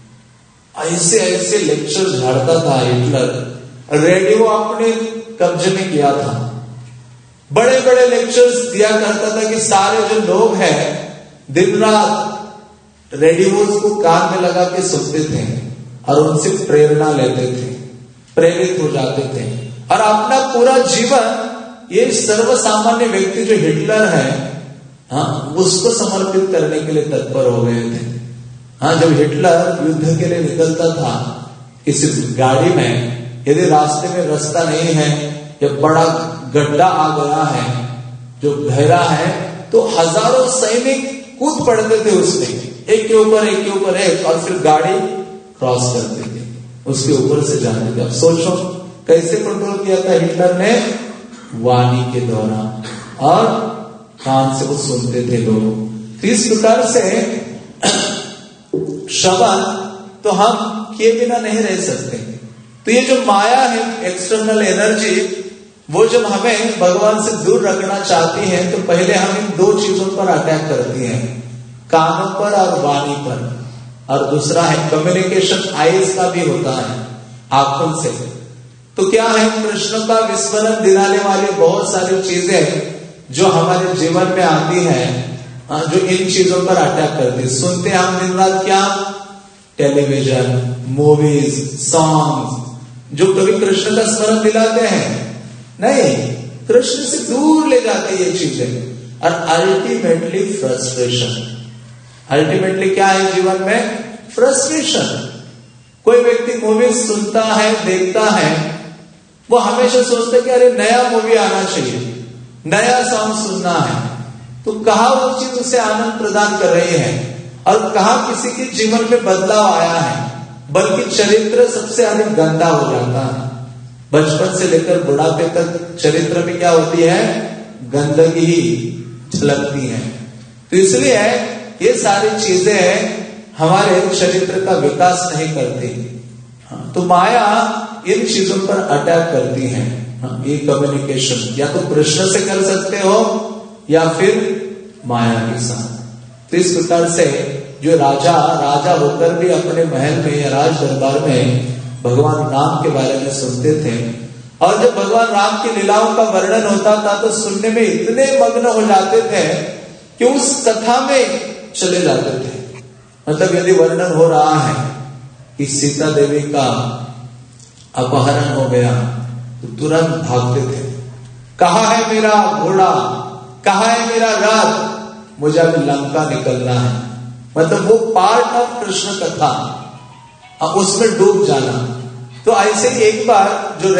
ऐसे ऐसे लेक्चर झाड़ता था हिटलर, रेडियो अपने कब्जे में किया था, बड़े बड़े लेक्चर्स दिया करता था कि सारे जो लोग हैं दिन रात रेडियोज को कान में लगा के सुनते थे और उनसे प्रेरणा लेते थे, प्रेरित हो जाते थे और अपना पूरा जीवन ये सर्वसामान्य व्यक्ति जो हिटलर है उसको समर्पित करने के लिए तत्पर हो गए थे। जब हिटलर युद्ध के लिए निकलता था किसी गाड़ी में, यदि रास्ते में रास्ता नहीं है या बड़ा गड्ढा आ गया है जो गहरा है, तो हजारों सैनिक कूद पड़ते थे उसमें, एक के ऊपर एक, और फिर गाड़ी क्रॉस करते थे, उसके ऊपर से जाते थे। अब सोचो कैसे कंट्रोल किया था हिटलर ने? वाणी के द्वारा, और कान से वो सुनते थे लोग। इस प्रकार से श्रवण तो हम किए बिना नहीं रह सकते। तो ये जो माया है, एक्सटर्नल एनर्जी, वो जब हमें भगवान से दूर रखना चाहती है तो पहले हम इन दो चीजों पर अटैक करती हैं, कानों पर और वाणी पर। और दूसरा है कम्युनिकेशन आईज का भी होता है, आंखों से। तो क्या है, कृष्ण का विस्मरण दिलाने वाली बहुत सारी चीजें जो हमारे जीवन में आती है, जो इन चीजों पर अटैक करती है। सुनते हैं हम दिन रात क्या? टेलीविजन, मूवीज, सॉन्ग्स, जो कभी कृष्ण का स्मरण दिलाते हैं? नहीं, कृष्ण से दूर ले जाते ये चीजें। और अल्टीमेटली फ्रस्ट्रेशन। अल्टीमेटली क्या है जीवन में? फ्रस्ट्रेशन। कोई व्यक्ति मूवी सुनता है, देखता है, वो हमेशा सोचता है कि अरे नया मूवी आना चाहिए, नया सॉन्ग सुनना है। तो कहा वो चीज उसे आनंद प्रदान कर रही है और कहा किसी के जीवन में बदलाव आया है, बल्कि चरित्र सबसे अधिक गंदा हो जाता है। बचपन से लेकर बुढ़ापे तक चरित्र में क्या होती है? गंदगी ही झलकती है। तो इसलिए ये सारी चीजें हमारे चरित्र का विकास नहीं करती। तो माया इन चीजों पर अटैक करती है। ये कम्युनिकेशन या तो कृष्ण से कर सकते हो या फिर माया के साथ। तो इस प्रकार से जो राजा होकर भी अपने महल में या राज दरबार में भगवान राम के बारे में सुनते थे, और जब भगवान राम की लीलाओं का वर्णन होता था तो सुनने में इतने मग्न हो जाते थे कि उस कथा में चले जाते थे। मतलब यदि वर्णन हो रहा है कि सीता देवी का अपहरण हो गया तो तुरंत भागते थे, कहाँ है मेरा घोड़ा, कहाँ है मेरा रथ, मुझे अभी लंका निकलना है। मतलब वो पार्ट ऑफ कृष्ण कथा, अब उसमें डूब जाना। तो ऐसे एक बार जो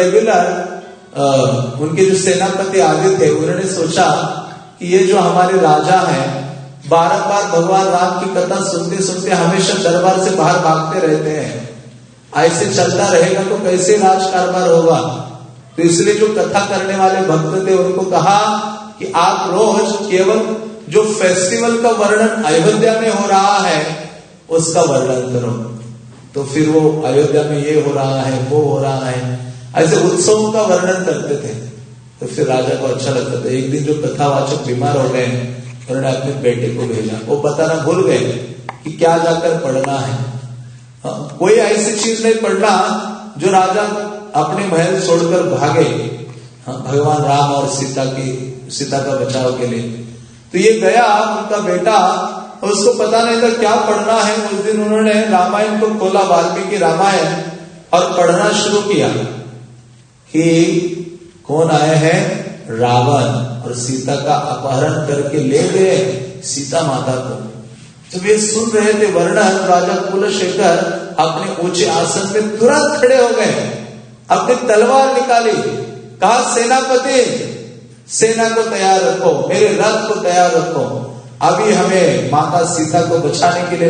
रेगुलर उनके जो सेनापति आगे थे, उन्होंने सोचा कि ये जो हमारे राजा हैं बार भगवान राम की कथा सुनते सुनते हमेशा दरबार से बाहर भागते रहते हैं, ऐसे चलता रहेगा तो कैसे राज कारभार होगा। तो इसलिए जो कथा करने वाले भक्त थे उनको कहा कि आप रोज केवल जो फेस्टिवल का वर्णन अयोध्या में हो रहा है उसका वर्णन करो। तो फिर वो अयोध्या में ये हो रहा है, वो हो रहा है, ऐसे उत्सवों का वर्णन करते थे। तो फिर राजा को अच्छा लगता था। एक दिन जो कथावाचक बीमार हो गए, उन्होंने अपने बेटे को भेजा, वो बताना भूल गए कि क्या जाकर पढ़ना है। कोई ऐसी चीज नहीं पढ़ना जो राजा अपने महल छोड़कर भागे भगवान राम और सीता का बचाव के लिए। तो ये गया उनका बेटा, और उसको पता नहीं था क्या पढ़ना है। उस दिन उन्होंने रामायण को खोला, वाल्मीकि रामायण, और पढ़ना शुरू किया कि कौन आए हैं, रावण, और सीता का अपहरण करके ले गए सीता माता को। जब ये सुन रहे थे वर्णन, राजा कुलशेखर अपने ऊंचे आसन में तुरंत खड़े हो गए, अपनी तलवार निकाली, कहा सेनापति सेना को तैयार रखो, मेरे रथ को तैयार रखो, अभी हमें माता सीता को बचाने के लिए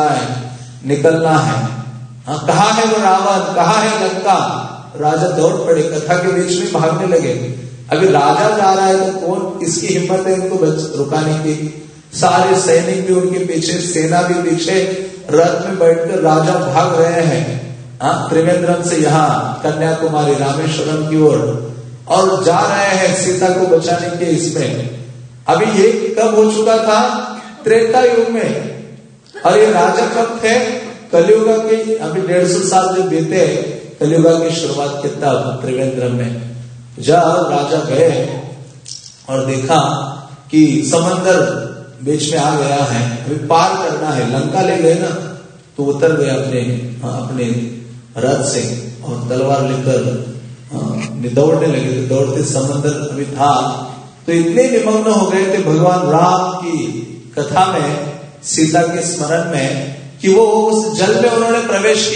निकलना है। कहाँ है वो रावण, कहाँ है लंका। राजा दौड़ पड़े, कथा के बीच में भागने लगे। अभी राजा जा रहा है तो कौन, किसकी हिम्मत है उनको रुकाने की। सारे सैनिक भी उनके पीछे, सेना भी पीछे, रथ में बैठकर राजा भाग रहे हैं त्रिवेंद्रम से यहाँ कन्याकुमारी रामेश्वरम की ओर, और जा रहे हैं सीता को बचाने के इसमें। अभी ये कब हो चुका था, त्रेता युग में, और ये राजा कब थे, कलियुगा के अभी 150 साल जब बीते कलियुगा की शुरुआत के तब त्रिवेंद्रम में जब राजा गए और देखा कि समंदर बीच में आ गया है, अभी पार करना है, लंका ले गए ना, तो उतर गए अपने रथ से और तलवार लेकर दौड़ने लगे। तो दौड़ते समंदर अभी था, तो इतने निमग्न हो गए थे भगवान राम की कथा में, सीता के स्मरण में, कि वो उस जल में उन्होंने प्रवेश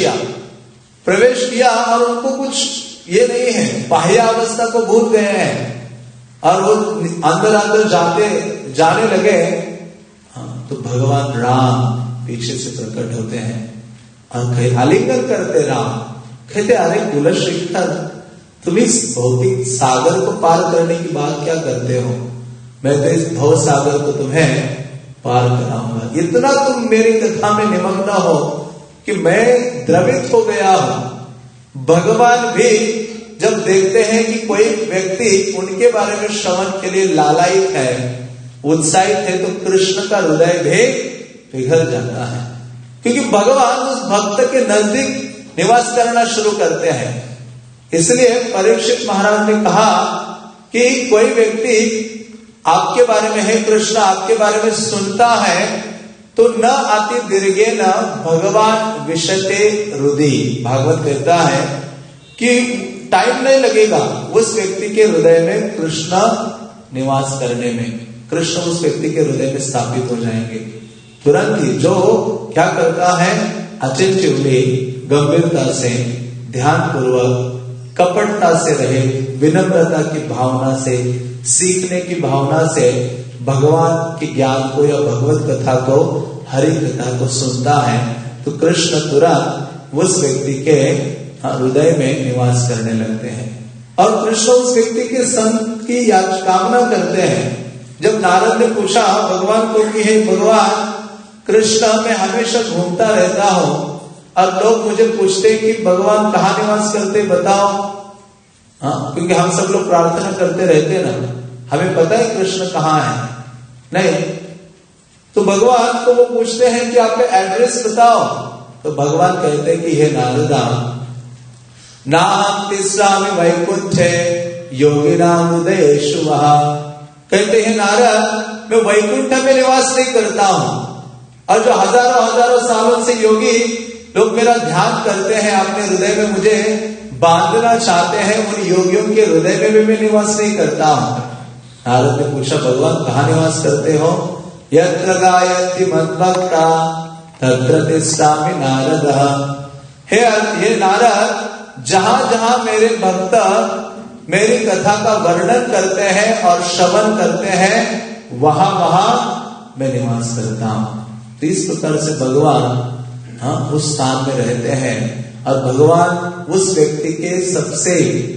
किया और उनको कुछ ये नहीं है, बाह्य अवस्था को भूल गए हैं, और वो अंदर जाने लगे। तो भगवान राम पीछे से प्रकट होते हैं और आलिंगन करते राम, कहते अरे कुलशेखर, तुम इस भौतिक सागर को पार करने की बात क्या करते हो, मैं तो इस भव सागर को तुम्हें पार कराऊंगा। इतना तुम मेरी कथा में निमग्न हो कि मैं द्रवित हो गया हूं। भगवान भी जब देखते हैं कि कोई व्यक्ति उनके बारे में श्रवण के लिए लालायित है, उत्साहित है, तो कृष्ण का हृदय भी पिघल जाता है, क्योंकि भगवान उस भक्त के नजदीक निवास करना शुरू करते हैं। इसलिए परीक्षित महाराज ने कहा कि कोई व्यक्ति आपके बारे में है, कृष्ण आपके बारे में सुनता है, तो न अति दीर्घे न भगवान विशते हृदय। भागवत कहता है कि टाइम नहीं लगेगा उस व्यक्ति के हृदय में कृष्ण निवास करने में, कृष्ण उस व्यक्ति के हृदय में स्थापित हो जाएंगे तुरंत ही। जो क्या करता है, अचिंत्यवली गंभीरता से, ध्यान पूर्वक, कपटता से रहे, विनम्रता की भावना से, सीखने की भावना से भगवान के ज्ञान को या भगवत कथा को, हरि कथा को सुनता है, तो कृष्ण तुरंत उस व्यक्ति के हृदय में निवास करने लगते हैं और कृष्ण उस व्यक्ति के संग की कामना करते हैं। जब नारद ने पूछा भगवान को कि हे भगवान, कृष्ण मैं हमेशा घूमता रहता हूं और लोग मुझे पूछते कि भगवान कहाँ निवास करते बताओ। हाँ, क्योंकि हम सब लोग प्रार्थना करते रहते हैं ना, हमें पता है कृष्ण कहाँ है नहीं, तो भगवान को वो पूछते हैं कि आपका एड्रेस बताओ। तो भगवान कहते हैं कि हे नारदा, नाम तिस्रामि वैकुंठे योगिनाम उदयेषु वहा। कहते हैं नारद, मैं वैकुंठ में निवास नहीं करता हूं, और जो हजारों हजारों सालों से योगी लोग मेरा ध्यान करते हैं, अपने हृदय में मुझे बांधना चाहते हैं, उन योगियों के हृदय में भी मैं निवास नहीं करता हूं। नारद ने पूछा भगवान कहाँ निवास करते हो? यत्र गायन्ति मद्भक्ता तत्र तिष्ठामि नारदः। हे नारद, जहां जहां मेरे भक्त मेरी कथा का वर्णन करते हैं और श्रवण करते हैं, वहां वहां मैं निवास करता हूं। तो इस प्रकार से भगवान उस स्थान में रहते हैं, और भगवान उस व्यक्ति के सबसे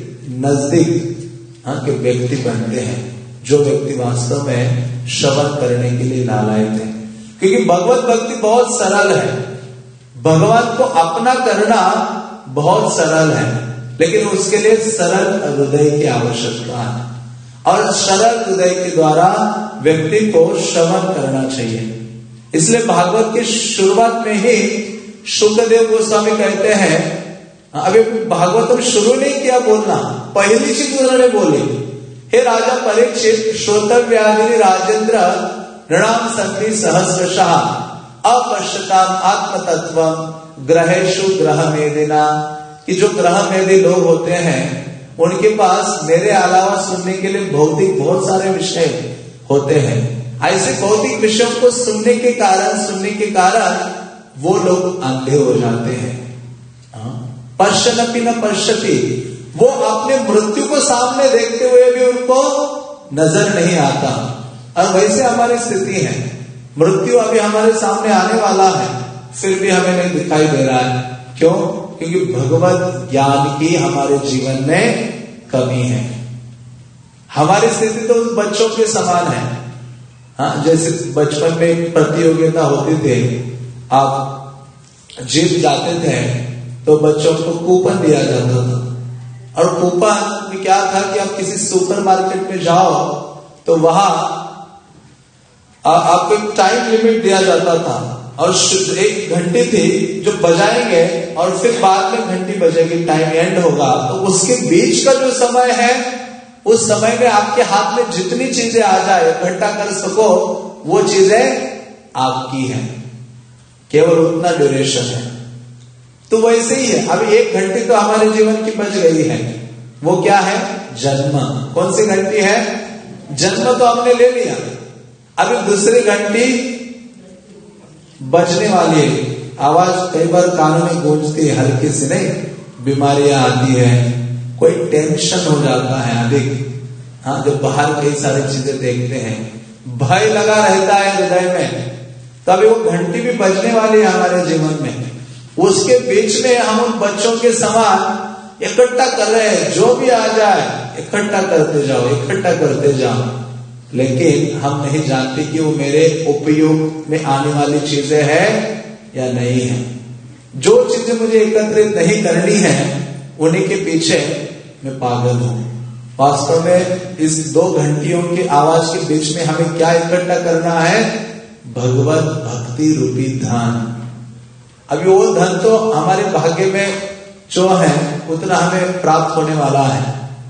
नजदीक के व्यक्ति बनते हैं, जो व्यक्ति वास्तव में श्रवण करने के लिए लालायित है। क्योंकि भगवत भक्ति बहुत सरल है, भगवान को अपना करना बहुत सरल है, लेकिन उसके लिए सरल हृदय की आवश्यकता है, और सरल हृदय के द्वारा व्यक्ति को श्रवण करना चाहिए। इसलिए भागवत की शुरुआत में ही शुकदेव गोस्वामी कहते हैं, अभी भागवतम शुरू नहीं किया बोलना, पहली चीज उन्होंने बोली, हे राजा परीक्षित, श्रोतव्यादि राजेंद्र ऋणाम संति सहस्रशः अपश्यताम आत्मतत्वम ग्रहेषु ग्रह मेदिना। कि जो ग्रह मेदी लोग होते हैं, उनके पास मेरे अलावा सुनने के लिए भौतिक बहुत सारे विषय होते हैं। ऐसे भौतिक विषयों को सुनने के कारण वो लोग अंधे हो जाते हैं। पश्यन्नपि न पश्यति, वो अपने मृत्यु को सामने देखते हुए भी उनको नजर नहीं आता। और वैसे हमारी स्थिति है, मृत्यु अभी हमारे सामने आने वाला है, फिर भी हमें नहीं दिखाई दे रहा है। क्यों? क्योंकि भगवत ज्ञान की हमारे जीवन में कमी है। हमारी स्थिति तो उस बच्चों के समान है। हाँ, जैसे बचपन में प्रतियोगिता होती थी, आप जीत जाते थे तो बच्चों को कूपन दिया जाता था, और कूपन में क्या था कि आप किसी सुपरमार्केट में जाओ तो वहां आपको एक टाइम लिमिट दिया जाता था, और एक घंटी थी जो बजाएंगे और फिर बाद में घंटी बजेगी, टाइम एंड होगा। तो उसके बीच का जो समय है, उस समय में आपके हाथ में जितनी चीजें आ जाए, इकट्ठा कर सको, वो चीजें आपकी हैं, केवल उतना ड्यूरेशन है। तो वैसे ही है, अभी एक घंटी तो हमारे जीवन की बच गई है, वो क्या है? जन्म। कौन सी घंटी है? जन्म तो हमने ले लिया, अभी दूसरी घंटी बजने वाली है। आवाज कई बार कानों में गूंजती है, हल्की सी नहीं, बीमारियां आती है, कोई टेंशन हो जाता है अधिक, हाँ, जब बाहर कई सारी चीजें देखते हैं, भय लगा रहता है हृदय में, तभी वो घंटी भी बजने वाली है हमारे जीवन में। उसके बीच में हम उन बच्चों के समान इकट्ठा कर रहे हैं, जो भी आ जाए इकट्ठा करते जाओ, लेकिन हम नहीं जानते कि वो मेरे उपयोग में आने वाली चीजें हैं या नहीं है। जो चीजें मुझे एकत्रित नहीं करनी है, उन्हीं के पीछे मैं पागल हूं। वास्तव में इस 2 घंटियों की आवाज के बीच में हमें क्या इकट्ठा करना है? भगवत भक्ति रूपी धन। अभी वो धन तो हमारे भाग्य में जो है उतना हमें प्राप्त होने वाला है,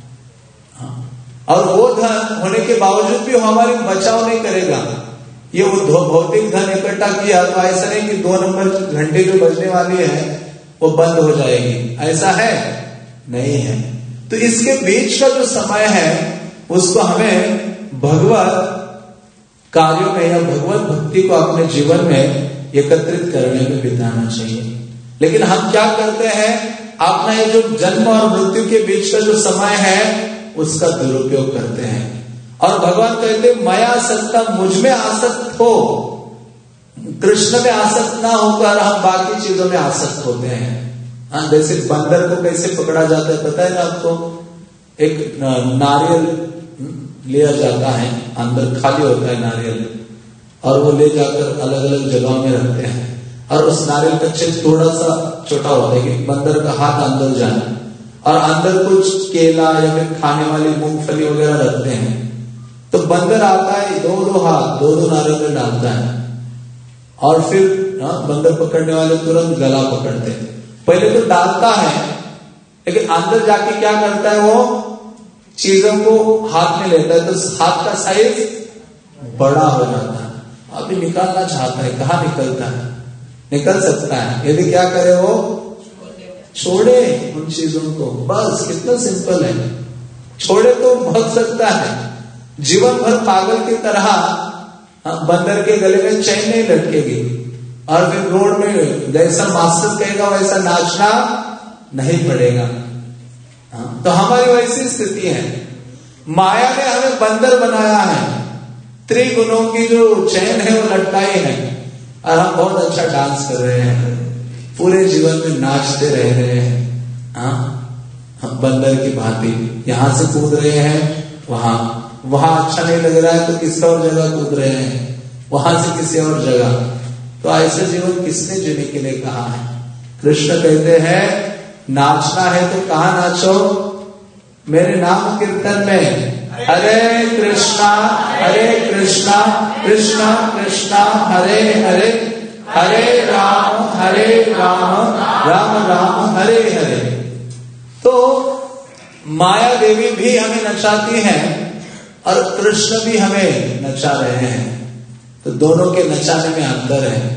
और वो धन होने के बावजूद भी हमारी बचाव नहीं करेगा। ये वो भौतिक धन इकट्ठा किया तो ऐसा नहीं कि 2 नंबर घंटे जो बजने वाली है वो बंद हो जाएगी, ऐसा है नहीं है। तो इसके बीच का जो समय है उसको हमें भगवत कार्यों में या भगवत भक्ति को अपने जीवन में एकत्रित करने में बिताना चाहिए। लेकिन हम क्या करते हैं? अपना ये जो जन्म और मृत्यु के बीच का जो समय है उसका दुरुपयोग करते हैं। और भगवान कहते मया सत्ता, मुझ में आसक्त हो, कृष्ण में आसक्त ना होकर हम बाकी चीजों में आसक्त होते हैं। हाँ, जैसे बंदर को कैसे पकड़ा जाता है पता है ना आपको? एक नारियल लिया जाता है, अंदर खाली होता है नारियल, और वो ले जाकर अलग अलग जगहों में रखते हैं, और उस नारियल का छिद थोड़ा सा छोटा होता है कि बंदर का हाथ अंदर जाए, और अंदर कुछ केला या फिर खाने वाली मूंगफली वगैरह रखते हैं। तो बंदर आता है, दो हाथ दो नारियल में डालता है, और फिर बंदर पकड़ने वाले तुरंत गला पकड़ते हैं। पहले तो डालता है, लेकिन अंदर जाके क्या करता है, वो चीजों को हाथ में लेता है, तो हाथ का साइज बड़ा हो जाता है। अभी निकालना चाहता है, कहाँ निकलता है? निकल सकता है यदि क्या करे, वो छोड़े उन चीजों को। बस कितना सिंपल है, छोड़े तो भाग सकता है। जीवन भर पागल की तरह बंदर के गले में चैन नहीं लटकेगी, और फिर रोड में जैसा मास्टर कहेगा वैसा नाचना नहीं पड़ेगा। तो हमारी वैसी स्थिति है। माया ने हमें बंदर बनाया है, त्रिगुणों की जो चैन है वो लटकाई है, और हम बहुत अच्छा डांस कर रहे हैं, पूरे जीवन में नाचते रह रहे हैं। हम बंदर की भांति यहां से कूद रहे हैं, वहां अच्छा नहीं लग रहा है तो किसी और जगह कूद रहे हैं, वहां से किसी और जगह। तो ऐसे जीवन किसने जीने के लिए कहा है? कृष्ण कहते हैं नाचना है तो कहाँ नाचो? मेरे नाम कीर्तन में। हरे कृष्णा कृष्णा कृष्णा हरे हरे, हरे राम राम राम हरे हरे। तो माया देवी भी हमें नचाती है और कृष्ण भी हमें नचा रहे हैं, तो दोनों के नचाने में अंतर है।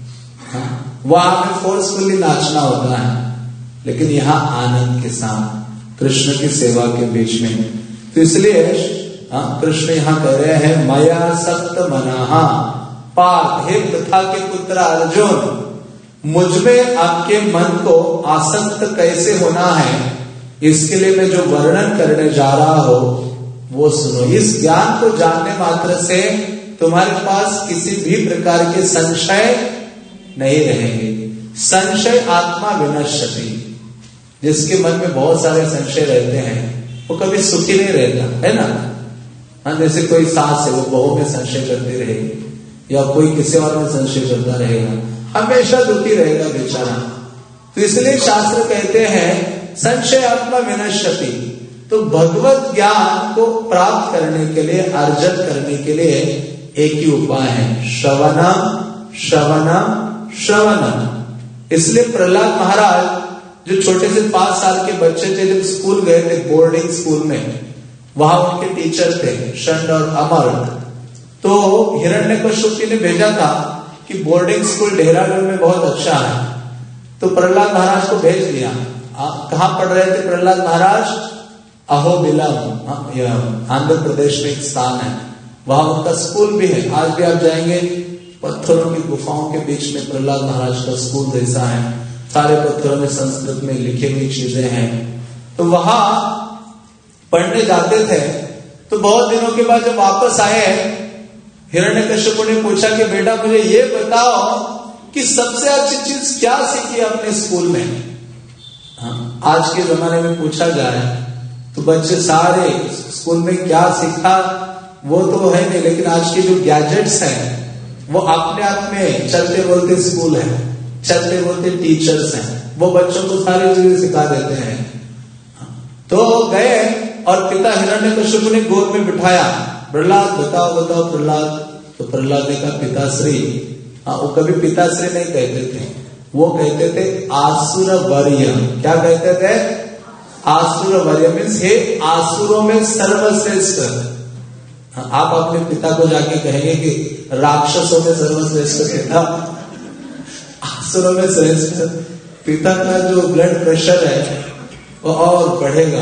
वहां हमें फोर्सफुली नाचना होता है, लेकिन यहाँ आनंद के साथ कृष्ण की सेवा के बीच में। तो इसलिए कृष्ण यहाँ कह रहे हैं मया सक्त मनाहा पार्थ, हे पृथा के पुत्र अर्जुन, मुझमें आपके मन को आसक्त कैसे होना है, इसके लिए मैं जो वर्णन करने जा रहा हूं वो सुनो। इस ज्ञान को जानने मात्र से तुम्हारे पास किसी भी प्रकार के संशय नहीं रहेंगे। संशय आत्मा विनश्यति, जिसके मन में बहुत सारे संशय रहते हैं वो कभी सुखी नहीं रहता है ना। जैसे कोई सास है, वो बहू में संशय करती रहेगी, या कोई किसी और में संशय करता रहेगा, हमेशा दुखी रहेगा बेचारा। तो इसलिए शास्त्र कहते हैं संशय आत्मा विनश्यति। तो भगवत ज्ञान को प्राप्त करने के लिए, अर्जन करने के लिए एक ही उपाय है, श्रवणम श्रवणम श्रवणम। इसलिए प्रहलाद महाराज जो छोटे से 5 साल के बच्चे थे, जब स्कूल गए थे, बोर्डिंग स्कूल में, वहां उनके टीचर थे षंड और अमर। तो हिरण्यकश्यप ने भेजा था कि बोर्डिंग स्कूल देहरादून में बहुत अच्छा है, तो प्रहलाद महाराज को भेज दिया। कहाँ पढ़ रहे थे प्रहलाद महाराज? अहोबिलम, आंध्र प्रदेश में एक स्थान है, वहां उनका स्कूल भी है। आज भी आप जाएंगे, पत्थरों की गुफाओं के बीच में प्रहलाद महाराज का स्कूल जैसा है, सारे पत्थरों में संस्कृत में लिखी हुई चीजें हैं। तो वहां पढ़ने जाते थे। तो बहुत दिनों के बाद जब वापस आए, हिरण्यकश्यप ने पूछा कि बेटा मुझे ये बताओ कि सबसे अच्छी चीज क्या सीखी अपने स्कूल में। आज के जमाने में पूछा जाए तो बच्चे सारे स्कूल में क्या सीखा वो तो है नहीं, लेकिन आज के जो गैजेट्स हैं वो अपने आप में चलते बोलते स्कूल है, चलते बोलते टीचर्स हैं, वो बच्चों को सारी चीजें सिखा देते हैं। तो गए और पिता हिरण्यकश्यप ने गोद में बिठाया, प्रहलाद बताओ बताओ प्रहलाद। तो प्रहलाद ने कहा पिताश्री। वो कभी पिताश्री नहीं कहते थे, वो कहते थे आसुर वर्य। क्या कहते थे? आसुर वर्य मीन्स हे आसुरों में सर्वश्रेष्ठ। आप अपने पिता को जाके कहेंगे कि राक्षसों में सर्वश्रेष्ठ पिता, आसुरों में श्रेष्ठ। पिता का जो ब्लड प्रेशर है वो और बढ़ेगा।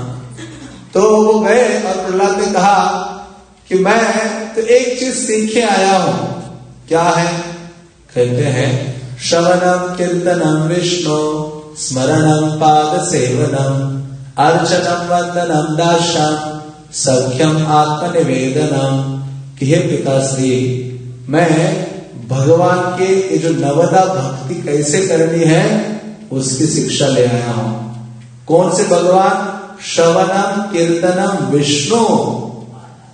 तो वो गए और प्रहलाद ने कहा कि मैं तो एक चीज सीखे आया हूं। क्या है? कहते हैं श्रवणम कीर्तनम विष्णु स्मरणम पाद सेवनम अर्चनम वंदनम दास्यम सख्यम आत्मनिवेदनम। कि हे पिताश्री, मैं भगवान के ये जो नवदा भक्ति कैसे करनी है उसकी शिक्षा ले आया हूं। कौन से भगवान? श्रवणम कीर्तनम विष्णु,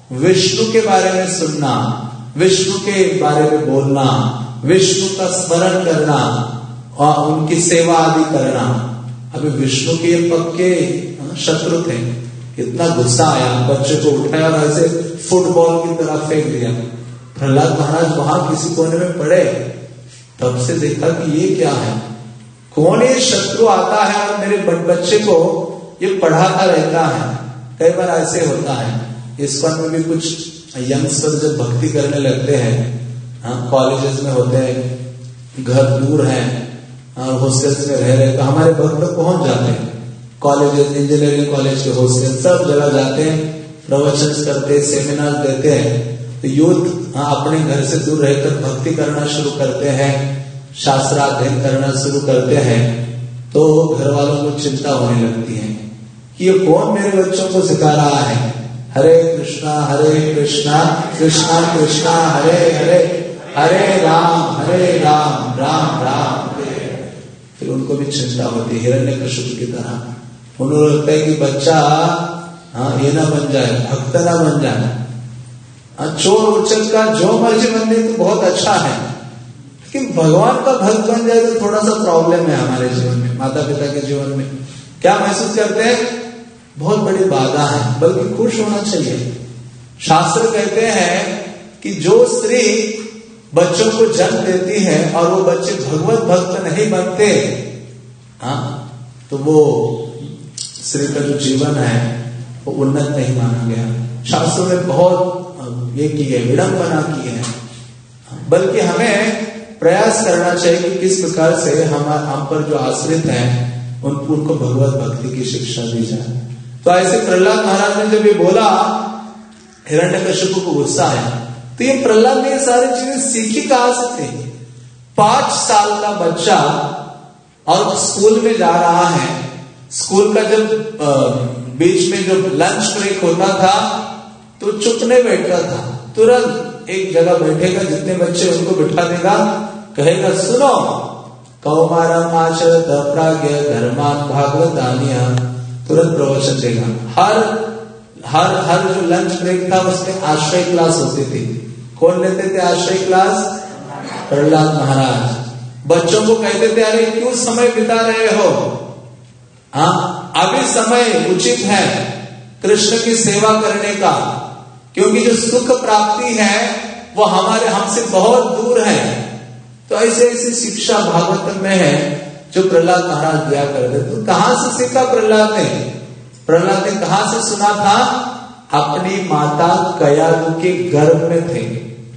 विष्णु के बारे में सुनना, विष्णु के बारे में बोलना, विष्णु का स्मरण करना और उनकी सेवा आदि करना। अभी विष्णु के पक्के शत्रु थे। इतना गुस्सा आया, बच्चे को उठाया और ऐसे फुटबॉल की तरह फेंक दिया। प्रहलाद महाराज वहां किसी कोने में पड़े, तब से देखा कि ये क्या है, कौन ये शत्रु आता है और मेरे बच्चे को ये पढ़ाता रहता है। कई बार ऐसे होता है, इस्कॉन में भी कुछ यंगस्टर जब भक्ति करने लगते हैं, कॉलेजेस में होते हैं, घर दूर है और हॉस्टल्स में रह रहे, तो हमारे भक्त पहुंच जाते हैं कॉलेजेस, इंजीनियरिंग कॉलेज के हॉस्टल सब जगह जाते हैं, प्रवचन करते, सेमिनार देते हैं। तो यूथ अपने घर से दूर रहकर भक्ति करना शुरू करते हैं, शास्त्राध्ययन करना शुरू करते हैं। तो घर वालों को चिंता होने लगती है कि ये कौन मेरे बच्चों को सिखा रहा है, हरे कृष्णा कृष्णा कृष्णा हरे हरे, हरे राम राम राम। फिर उनको भी चिंता होती है, हिरण्यकशिपु की तरह। उन्हें लगता है कि बच्चा ये ना बन जाए, भक्त ना बन जाए। चोर उच्चक का जो मर्जी बनने तो बहुत अच्छा है, लेकिन भगवान का भक्त बन जाए तो थोड़ा सा प्रॉब्लम है हमारे जीवन में, माता पिता के जीवन में। क्या महसूस करते हैं? बहुत बड़ी बाधा है, बल्कि खुश होना चाहिए। शास्त्र कहते हैं कि जो स्त्री बच्चों को जन्म देती है और वो बच्चे भगवत भक्त नहीं बनते, तो वो स्त्री का जो जीवन है वो उन्नत नहीं माना गया। शास्त्रों में बहुत ये की है, विडंबना की है। बल्कि हमें प्रयास करना चाहिए कि किस प्रकार से हम पर जो आश्रित हैं उनको भगवत भक्ति की शिक्षा दी जाए। तो ऐसे प्रहलाद महाराज ने जब ये बोला, हिरण्यकशिपु को गुस्सा आया। तो ये प्रहलाद ने ये सारी चीजें सीखी कहां से थी? 5 साल का बच्चा और स्कूल में जा रहा है। स्कूल का जब बीच में जो लंच ब्रेक होता था तो चुप नहीं बैठता था, तुरंत एक जगह बैठेगा, जितने बच्चे उनको बिठा देगा, कहेगा सुनो, कौमारम आचरत प्राज्ञ धर्मात् भागवतानिया, तुरंत प्रवचन देगा। हर जो लंच ब्रेक था उसमें आश्रय क्लास होती थी। कौन लेते थे आश्रय क्लास? प्रहलाद महाराज। बच्चों को कहते थे, अरे क्यों समय बिता रहे हो, अभी समय उचित है कृष्ण की सेवा करने का, क्योंकि जो सुख प्राप्ति है वो हमसे बहुत दूर है। तो ऐसे ऐसी शिक्षा भागवत में है जो प्रहलाद महाराज दिया करते। तो कहां से सीखा प्रहलाद ने? प्रहलाद ने कहां से सुना था? अपनी माता कयादु के गर्भ में थे।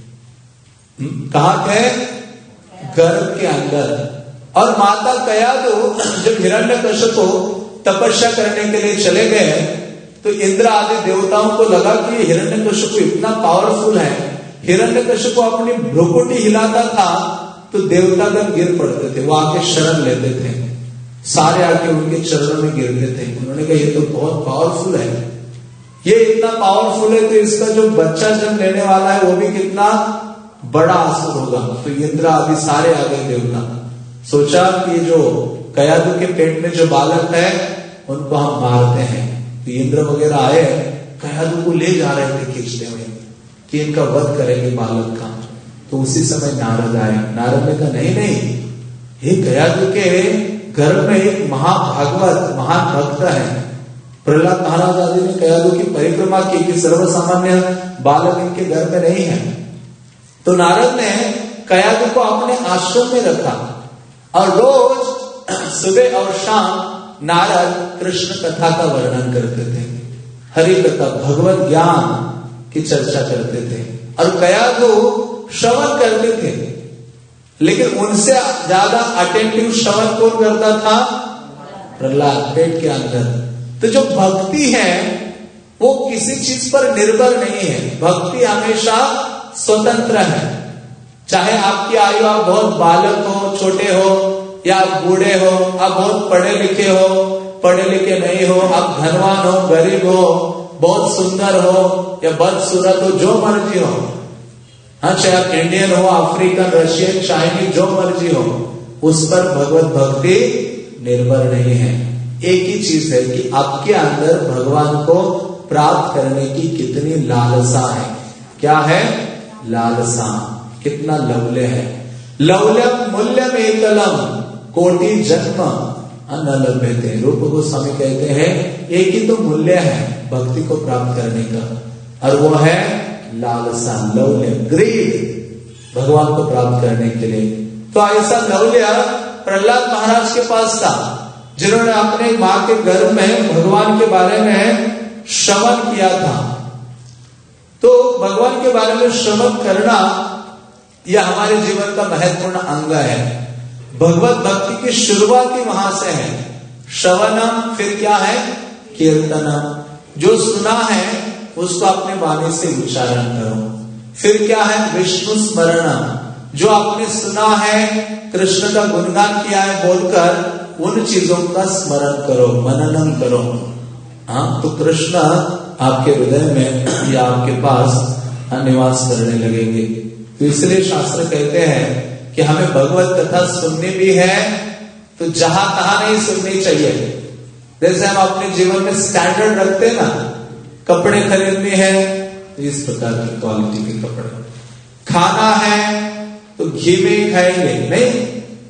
कहां थे? गर्भ के अंदर। और माता कयादु जब हिरण्यकशिपु तपस्या करने के लिए चले गए तो इंद्र आदि देवताओं को लगा कि हिरण्यकशिपु इतना पावरफुल है। हिरण्यकशिपु अपनी भ्रुकुटी हिलाता था तो देवतागण गिर पड़ते थे, वो आके शरण लेते थे, सारे आके उनके चरणों में गिरते थे। उन्होंने कहा ये तो बहुत पावरफुल है, ये इतना पावरफुल है तो इसका जो बच्चा जन्म लेने वाला है वो भी कितना बड़ा असुर होगा। तो इंद्र आदि सारे आ गए देवता। सोचा कि जो कयादु के पेट में जो बालक है उनको हम मारते हैं। तो इंद्र वगैरह आए, कयादु को ले जा रहे थे खींचते हुए कि इनका वध करेंगे बालक का। तो उसी समय नारद आए। नारद ने कहा नहीं, ये कयादु के गर्भ में एक महाभागवत महान भक्त है। प्रहलाद महाराज आदि ने कयादु की परिक्रमा की कि सर्वसामान्य बालक इनके गर्भ में नहीं है। तो नारद ने कयादु को अपने आश्रम में रखा और रोज सुबह और शाम नारद कृष्ण कथा का वर्णन करते थे, हरि कथा भगवत ज्ञान की चर्चा करते थे और कयादु श्रवण करते थे। लेकिन उनसे ज्यादा अटेंटिव श्रवण कौन करता था? प्रहलाद पेट के अंदर। तो जो भक्ति है वो किसी चीज पर निर्भर नहीं है। भक्ति हमेशा स्वतंत्र है। चाहे आपकी आयु आप बहुत बालक हो, छोटे हो, या आप बूढ़े हो, आप बहुत पढ़े लिखे हो, पढ़े लिखे नहीं हो, आप धनवान हो, गरीब हो, बहुत सुंदर हो या बदसूरत हो, जो मर्जी हो, चाहे आप इंडियन हो, अफ्रीकन, रशियन, चाइनीज, जो मर्जी हो, उस पर भगवत भक्ति निर्भर नहीं है। एक ही चीज है कि आपके अंदर भगवान को प्राप्त करने की कितनी लालसा है। क्या है? लालसा। कितना लवल्य है। लवल्यम मूल्यम एकलम कोटि जन्म न लभ्यते। रूप गोस्वामी कहते हैं एक ही तो मूल्य है भक्ति को प्राप्त करने का, और वो है लालसा, लवल्य, ग्रीड, भगवान को प्राप्त करने के लिए। तो ऐसा लवल्य प्रहलाद महाराज के पास था, जिन्होंने अपने माँ के गर्भ में भगवान के बारे में श्रवण किया था। तो भगवान के बारे में श्रवण करना यह हमारे जीवन का महत्वपूर्ण अंग है। भगवत भक्ति की शुरुआत ही वहां से है। श्रवणम, फिर क्या है? कीर्तनम। जो सुना है उसको अपने वाणी से उच्चारण करो। फिर क्या है? विष्णु स्मरणम। जो आपने सुना है, कृष्ण का गुणगान किया है बोलकर, उन चीजों का स्मरण करो, मननम करो। हाँ, तो कृष्ण आपके हृदय में या आपके पास निवास करने लगेंगे। तो इसलिए शास्त्र कहते हैं कि हमें भगवत कथा सुननी भी है तो जहां तहां नहीं सुननी चाहिए। जैसे हम अपने जीवन में स्टैंडर्ड रखते हैं ना, कपड़े खरीदने हैं तो इस प्रकार की क्वालिटी के कपड़े, खाना है तो घी में ही खाएंगे, नहीं।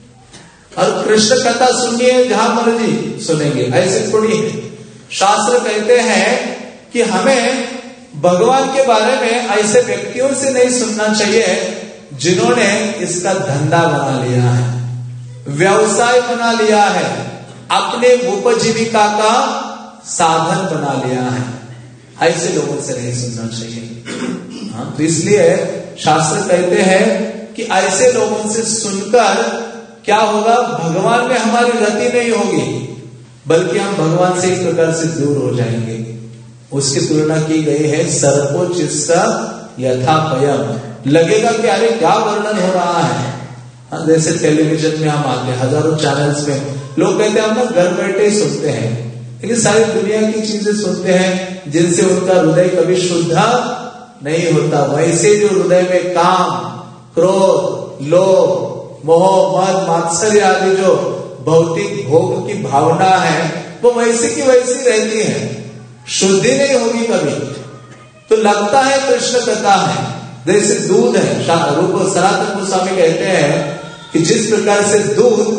और कृष्ण कथा सुनिए जहां मर्जी सुनेंगे, ऐसे थोड़ी है। शास्त्र कहते हैं कि हमें भगवान के बारे में ऐसे व्यक्तियों से नहीं सुनना चाहिए जिन्होंने इसका धंधा बना लिया है, व्यवसाय बना लिया है, अपने उपजीविका का साधन बना लिया है। ऐसे लोगों से नहीं सुनना चाहिए। हाँ, तो इसलिए शास्त्र कहते हैं कि ऐसे लोगों से सुनकर क्या होगा? भगवान में हमारी रति नहीं होगी, बल्कि हम भगवान से एक प्रकार से दूर हो जाएंगे। उसकी तुलना की गई है सर्पोचिस्सा यथापयम। लगेगा कि अरे क्या वर्णन हो रहा है। हाँ, जैसे टेलीविजन में हम आते हैं, हजारों चैनल्स में लोग कहते हैं हम ना घर बैठे ही सुनते हैं, लेकिन सारी दुनिया की चीजें सुनते हैं जिनसे उनका हृदय कभी शुद्ध नहीं होता। वैसे जो हृदय में काम, क्रोध, लोभ, मोह, मद, मात्सर्य आदि जो भौतिक भोग की भावना है वो वैसी की वैसी रहती है, शुद्धि नहीं होगी कभी। तो लगता है कृष्ण कथा है, जैसे दूध है। रूप सनातन गोस्वामी कहते हैं कि जिस प्रकार से दूध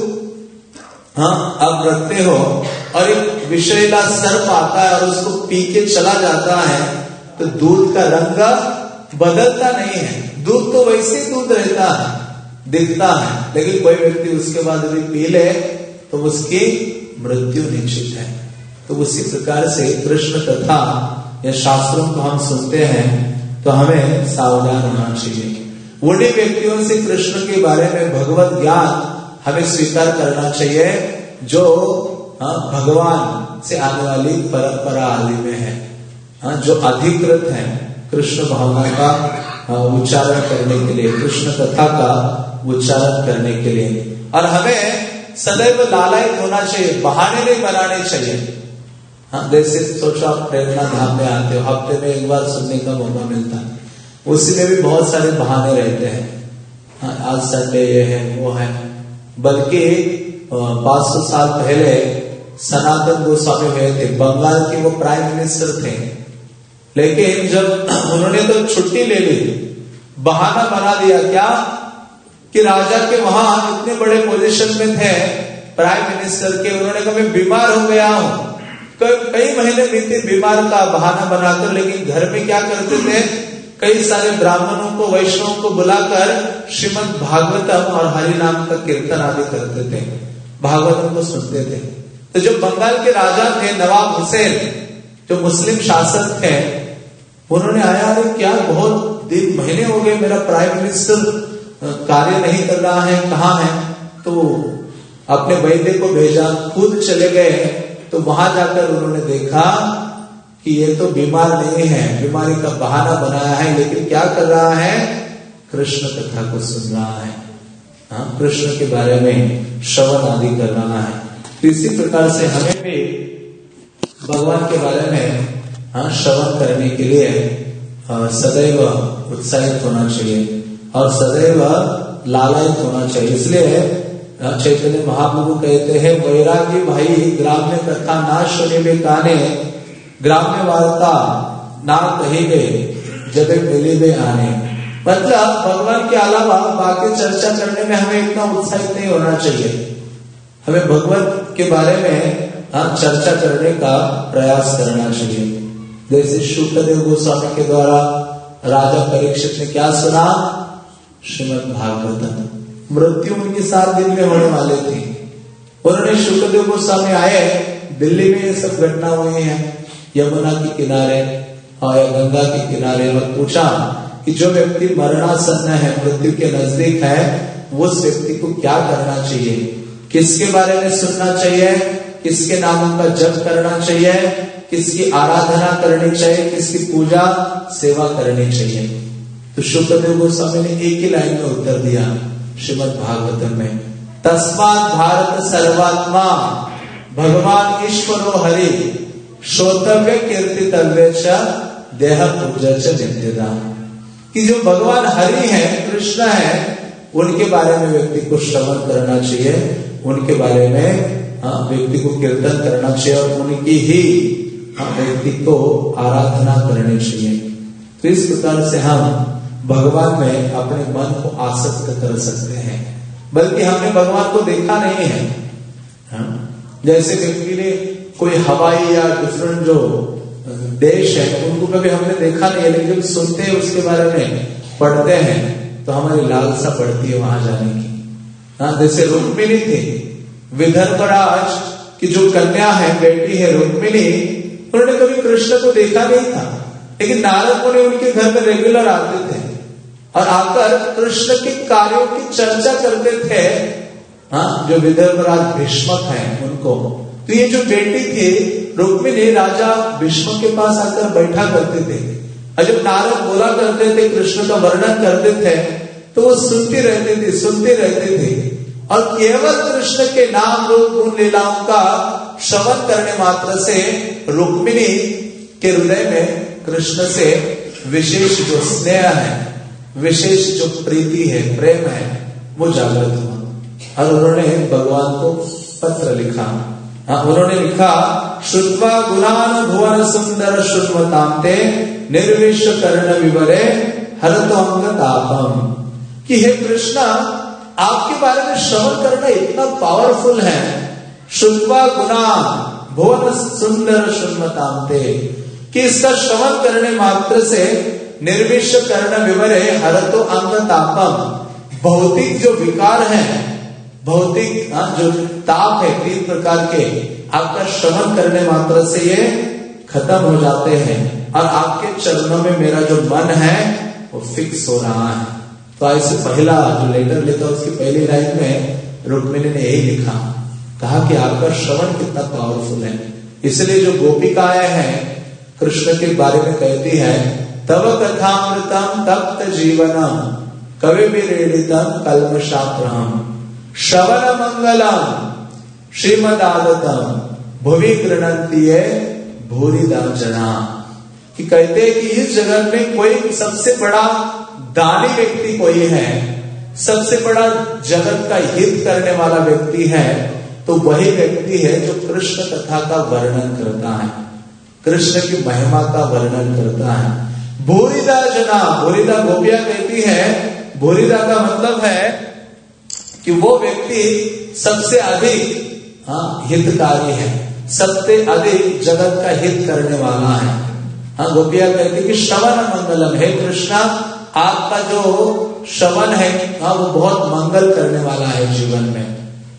आप रखते हो और एक विषैला सर्प आता है और उसको पी के चला जाता है, तो दूध का रंग बदलता नहीं है, दूध तो वैसे ही दूध रहता है, दिखता है। लेकिन कोई व्यक्ति उसके बाद भी पी ले तो उसकी मृत्यु निश्चित है। तो उसी प्रकार से कृष्ण कथा या शास्त्रों को हम सुनते हैं तो हमें सावधान होना चाहिए। उन्हीं व्यक्तियों से कृष्ण के बारे में भगवत ज्ञान हमें स्वीकार करना चाहिए जो भगवान से आने वाली परंपरा आदि में है, जो अधिकृत है कृष्ण भावना का उच्चारण करने के लिए, कृष्ण कथा का उच्चारण करने के लिए। और हमें सदैव लालायित होना चाहिए, बहाने नहीं बनाने चाहिए। हाँ, जैसे सोचो आप प्रेरणा धाम में आते हो, हफ्ते में एक बार सुनने का मौका मिलता है, उसी में भी बहुत सारे बहाने रहते हैं। हाँ, आज संडे ये है वो है। बल्कि 500 साल पहले सनातन गोस्वामी हुए थे, बंगाल के वो प्राइम मिनिस्टर थे, लेकिन जब उन्होंने तो छुट्टी ले ली, बहाना बना दिया क्या कि राजा के वहां इतने बड़े पोजीशन में थे प्राइम मिनिस्टर के, उन्होंने कहा मैं बीमार हो गया हूं। कई महीने बीते बीमार का बहाना बनाकर, लेकिन घर में क्या करते थे, कई सारे ब्राह्मणों को, वैष्णवों को बुलाकर श्रीमद् भागवतम और हरि नाम का कीर्तन आदि करते थे, भागवतम को सुनते थे। तो जो बंगाल के राजा थे नवाब हुसैन, जो मुस्लिम शासक थे, उन्होंने आया, अरे क्या बहुत दिन महीने हो गए मेरा प्राइम मिनिस्टर कार्य नहीं कर रहा है, कहाँ है? तो अपने वैद्य को भेजा, खुद चले गए। तो वहां जाकर उन्होंने देखा कि ये तो बीमार नहीं है, बीमारी का बहाना बनाया है, लेकिन क्या कर रहा है? कृष्ण कथा को सुन रहा है, हाँ, कृष्ण के बारे में श्रवण आदि कर रहा है। तो इसी प्रकार से हमें भी भगवान के बारे में श्रवण करने के लिए सदैव उत्साहित होना चाहिए और सदैव लालायित होना चाहिए। इसलिए चैतन्य महाप्रभु कहते हैं, वैरागी भाई ग्राम्य कथा ना सुने में काने, ग्राम्य वार्ता ना कही गई जब मिली दे आने। मतलब भगवान के अलावा बाकी चर्चा करने में हमें इतना उत्साहित नहीं होना चाहिए। हमें भगवान के बारे में चर्चा करने का प्रयास करना चाहिए। जैसे शुक्रदेव गोस्वामी के द्वारा राजा परीक्षित ने क्या सुना? श्रीमद् भागवतम। मृत्यु उनके 7 दिन में होने वाले थे। उन्होंने शुक्रदेव गोस्वामी आए, दिल्ली में ये सब घटना हुई है, यमुना के किनारे और गंगा के किनारे, और पूछा कि जो व्यक्ति मरणासन्न है, मृत्यु के नजदीक है, उस व्यक्ति को क्या करना चाहिए, किसके बारे में सुनना चाहिए, किसके नामों का जप करना चाहिए, किसकी आराधना करनी चाहिए, किसकी पूजा सेवा करनी चाहिए। तो शुक्रदेव गोस्वामी ने एक ही लाइन में उत्तर दिया श्रीमद् भागवतम में, तस्मात् भारत सर्वात्मा भगवान ईश्वरो हरि श्रोतव्य कीर्तितव्य च देह पूजा च नित्यदा। कि जो भगवान हरि है, कृष्ण है, उनके बारे में व्यक्ति को श्रवण करना चाहिए, उनके बारे में व्यक्ति को कीर्तन करना चाहिए और उनकी ही व्यक्ति को आराधना करनी चाहिए। तो इस प्रकार से हम भगवान में अपने मन को आसक्त कर सकते हैं। बल्कि हमने भगवान को देखा नहीं है। जैसे व्यक्ति ने कोई हवाई या डिफरेंट जो देश है उनको कभी हमने देखा नहीं है, लेकिन जब सुनते हैं उसके बारे में, पढ़ते हैं, तो हमारी लालसा बढ़ती है वहां जाने की। जैसे रुक्मिणी थी, विदर्भराज की जो कन्या है, बेटी है रुक्मिणी, उन्होंने कभी कृष्ण को देखा नहीं था, लेकिन नारद मुनि उनके घर में रेगुलर आते थे और आकर कृष्ण के कार्यों की चर्चा करते थे। जो विदर्भराज भीष्मक है उनको, तो ये जो बेटी थी रुक्मिणी, राजा भीष्म के पास आकर बैठा करते थे और जब नारद बोला करते थे, कृष्ण का वर्णन करते थे, तो वो सुनते रहते थे और केवल कृष्ण के नाम रूप गुण लीलाओं का श्रवण करने मात्र से रुक्मिणी के हृदय में कृष्ण से विशेष जो स्नेह है, विशेष जो प्रीति है, प्रेम है, वो जागृत हुआ और उन्होंने भगवान को पत्र लिखा। उन्होंने लिखा, श्रुत्वा गुणान भुवन सुंदर श्रुतमतांते निर्विश कर्ण विवरे हरतो अंग तापम। कि हे कृष्ण, आपके बारे में श्रवण करना इतना पावरफुल है। श्रुत्वा गुणान भुवन सुंदर श्रुतमतांते, कि इसका श्रवण करने मात्र से निर्विश कर्ण विवरे हरतो अंग तापम। भौतिक जो विकार है, भौतिक जो ताप है 3 प्रकार के, आपका श्रवण करने मात्र से ये खत्म हो जाते हैं और आपके चरणों में मेरा जो मन है वो फिक्स हो रहा है। तो ऐसे पहला जो लेटर लिखा उसकी पहली लाइन में रुक्मिणी ने यही लिखा, कहा कि आपका श्रवण कितना पावरफुल है। इसलिए जो गोपिकाएं हैं कृष्ण के बारे में कहती है, तव कथामृतम तप्त जीवनम कवि विरेडितम कल्मषाप्रहम श्रवण मंगलम श्रीमदादतम भुवि गृणन्ति भूरिदा जना। कि कहते हैं कि इस जगत में कोई सबसे बड़ा दानी व्यक्ति कोई है, सबसे बड़ा जगत का हित करने वाला व्यक्ति है, तो वही व्यक्ति है जो कृष्ण कथा का वर्णन करता है, कृष्ण की महिमा का वर्णन करता है। भूरिदा जना, भूरिदा गोपिया कहती है, भूरिदा का मतलब है कि वो व्यक्ति सबसे अधिक हितकारी है, सबसे अधिक जगत का हित करने वाला है। गोपिया कहती कि श्रवण मंगलम, है कृष्णा आपका जो श्रवण है वो बहुत मंगल करने वाला है जीवन में।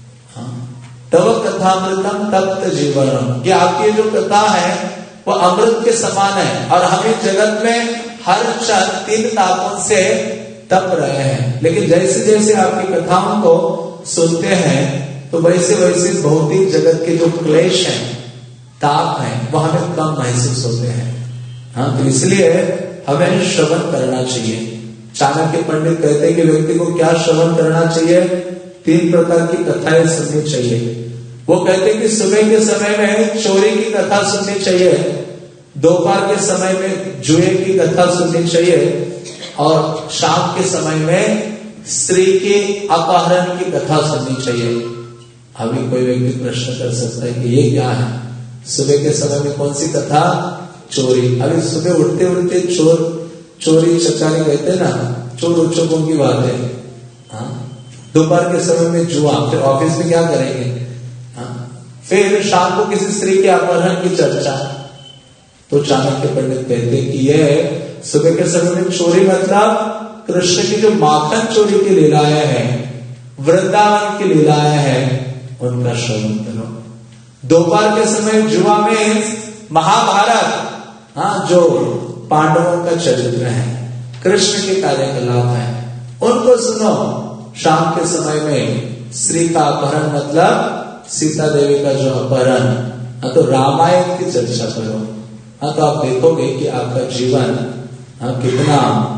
तव कथामृतम तप्त जीवनम, ये आपकी जो कथा है वो अमृत के समान है और हमें जगत में हर क्षण 3 तापों से तप रहे हैं। लेकिन जैसे जैसे आपकी कथाओं को सुनते हैं तो वैसे वैसे भौतिक जगत के जो क्लेश हैं, ताप हैं, वो हमें कम महसूस होते हैं। तो इसलिए हमें श्रवण करना चाहिए। चाणक्य पंडित कहते हैं कि व्यक्ति को क्या श्रवण करना चाहिए? 3 प्रकार की कथाएं सुननी चाहिए। वो कहते हैं कि सुबह के समय में चोरी की कथा सुननी चाहिए, दोपहर के समय में जुए की कथा सुननी चाहिए और शाम के समय में स्त्री के अपहरण की कथा सुननी चाहिए। अभी कोई व्यक्ति प्रश्न कर सकता है कि ये क्या है? सुबह के समय में कौन सी कथा? चोरी। अभी सुबह उठते उठते चोरी चकारी कहते ना, चोर उच्चकों की बात है। दोपहर के समय में जुआ, फिर ऑफिस में क्या करेंगे? फिर शाम को किसी स्त्री के अपहरण की चर्चा। तो चाणक्य पंडित कहते कि यह सुबह के समय में चोरी मतलब कृष्ण की जो माखन चोरी की लीलाएं हैं, वृंदावन की लीलाएं हैं, उनका श्रवण करो। दोपहर के समय जुआ में महाभारत, जो पांडवों का चरित्र है, कृष्ण के कार्यकलाप है, उनको सुनो। शाम के समय में स्त्री का अपहरण मतलब सीता देवी का जो अपहरण, तो रामायण की चर्चा करो। तो आप देखोगे कि आपका जीवन कितना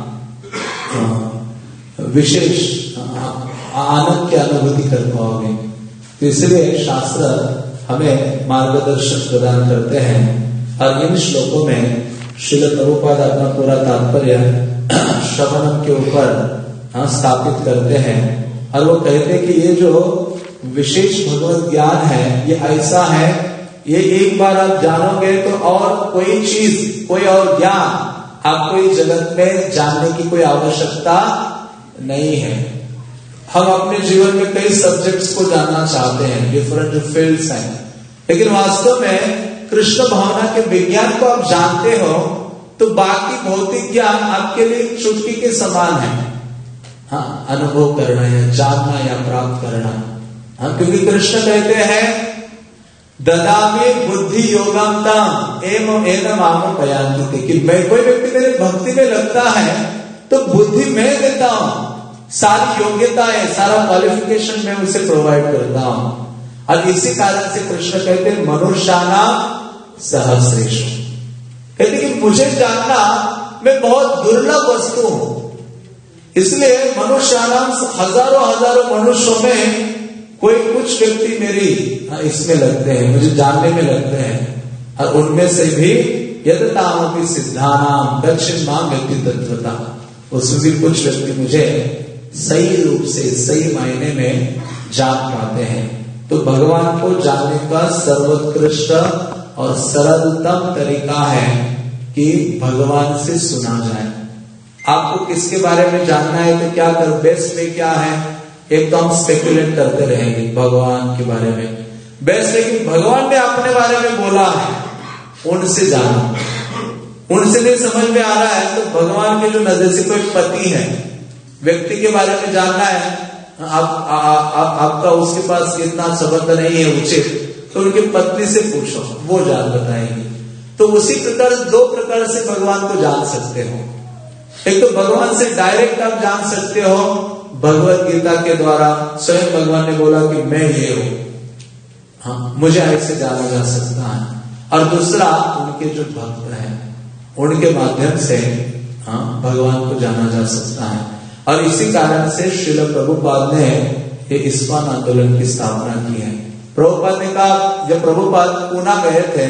विशेष आनंद की अनुभूति कर पाओगे। तो इसलिए शास्त्र हमें मार्गदर्शन प्रदान करते हैं और इन श्लोकों में श्रील प्रभुपाद अपना पूरा तात्पर्य श्रवणम के ऊपर स्थापित करते हैं और वो कहते हैं कि ये जो विशेष भगवत ज्ञान है, ये ऐसा है, ये एक बार आप जानोगे तो और कोई चीज, कोई और ज्ञान आपको इस जगत में जानने की कोई आवश्यकता नहीं है। हम अपने जीवन में कई सब्जेक्ट्स को जानना चाहते हैं, डिफरेंट जो फील्ड्स हैं, लेकिन वास्तव में कृष्ण भावना के विज्ञान को आप जानते हो तो बाकी भौतिक ज्ञान आपके लिए चुटकी के समान है। अनुभव करना या जानना या प्राप्त करना। क्योंकि कृष्ण कहते हैं ददामि बुद्धि योगम तम एवं एनम आमो पयांति, कि मैं कोई व्यक्ति मेरे भक्ति में लगता है तो बुद्धि मैं देता हूं, सारी योग्यताएं, सारा क्वालिफिकेशन मैं उसे प्रोवाइड करता हूं। और इसी कारण से कृष्ण कहते हैं मनुष्यानां सहस्रेषु, कहते कि मुझे जानना मैं बहुत दुर्लभ वस्तु हूं। इसलिए मनुष्यानां हजारों मनुष्यों में कोई कुछ व्यक्ति मेरी इसमें लगते हैं, मुझे जानने में लगते हैं, और उनमें से भी यदतामपि सिद्धानां दक्षिण मां व्यक्ति तत्वता, उसमें भी कुछ व्यक्ति मुझे सही रूप से, सही मायने में जान पाते हैं। तो भगवान को जानने का सर्वोत्कृष्ट और सरलतम तरीका है कि भगवान से सुना जाए। आपको किसके बारे में जानना है तो क्या कर, बेस्ट वे क्या है? एक तो हम स्पेकुलेट करते रहेंगे भगवान के बारे में, बेस्ट, लेकिन भगवान ने अपने बारे में बोला है, उनसे जानो। उनसे नहीं समझ में आ रहा है तो भगवान के जो नजर से कोई पति है, व्यक्ति के बारे में जानना है, आपका उसके पास इतना संबंध नहीं है उचित, तो उनकी पत्नी से पूछो, वो जान बताएंगे। तो उसी प्रकार दो प्रकार से भगवान को जान सकते हो। एक तो भगवान से डायरेक्ट आप जान सकते हो भगवत गीता के द्वारा, स्वयं भगवान ने बोला कि मैं ये हूं, मुझे ऐसे जाना जा सकता है। और दूसरा उनके जो भक्त हैं उनके माध्यम से भगवान को जाना जा सकता है। और इसी कारण से श्रील प्रभुपाद ने ये इस्कॉन आंदोलन की स्थापना की है। प्रभुपाद ने कहा, जब प्रभुपाद पूना गए थे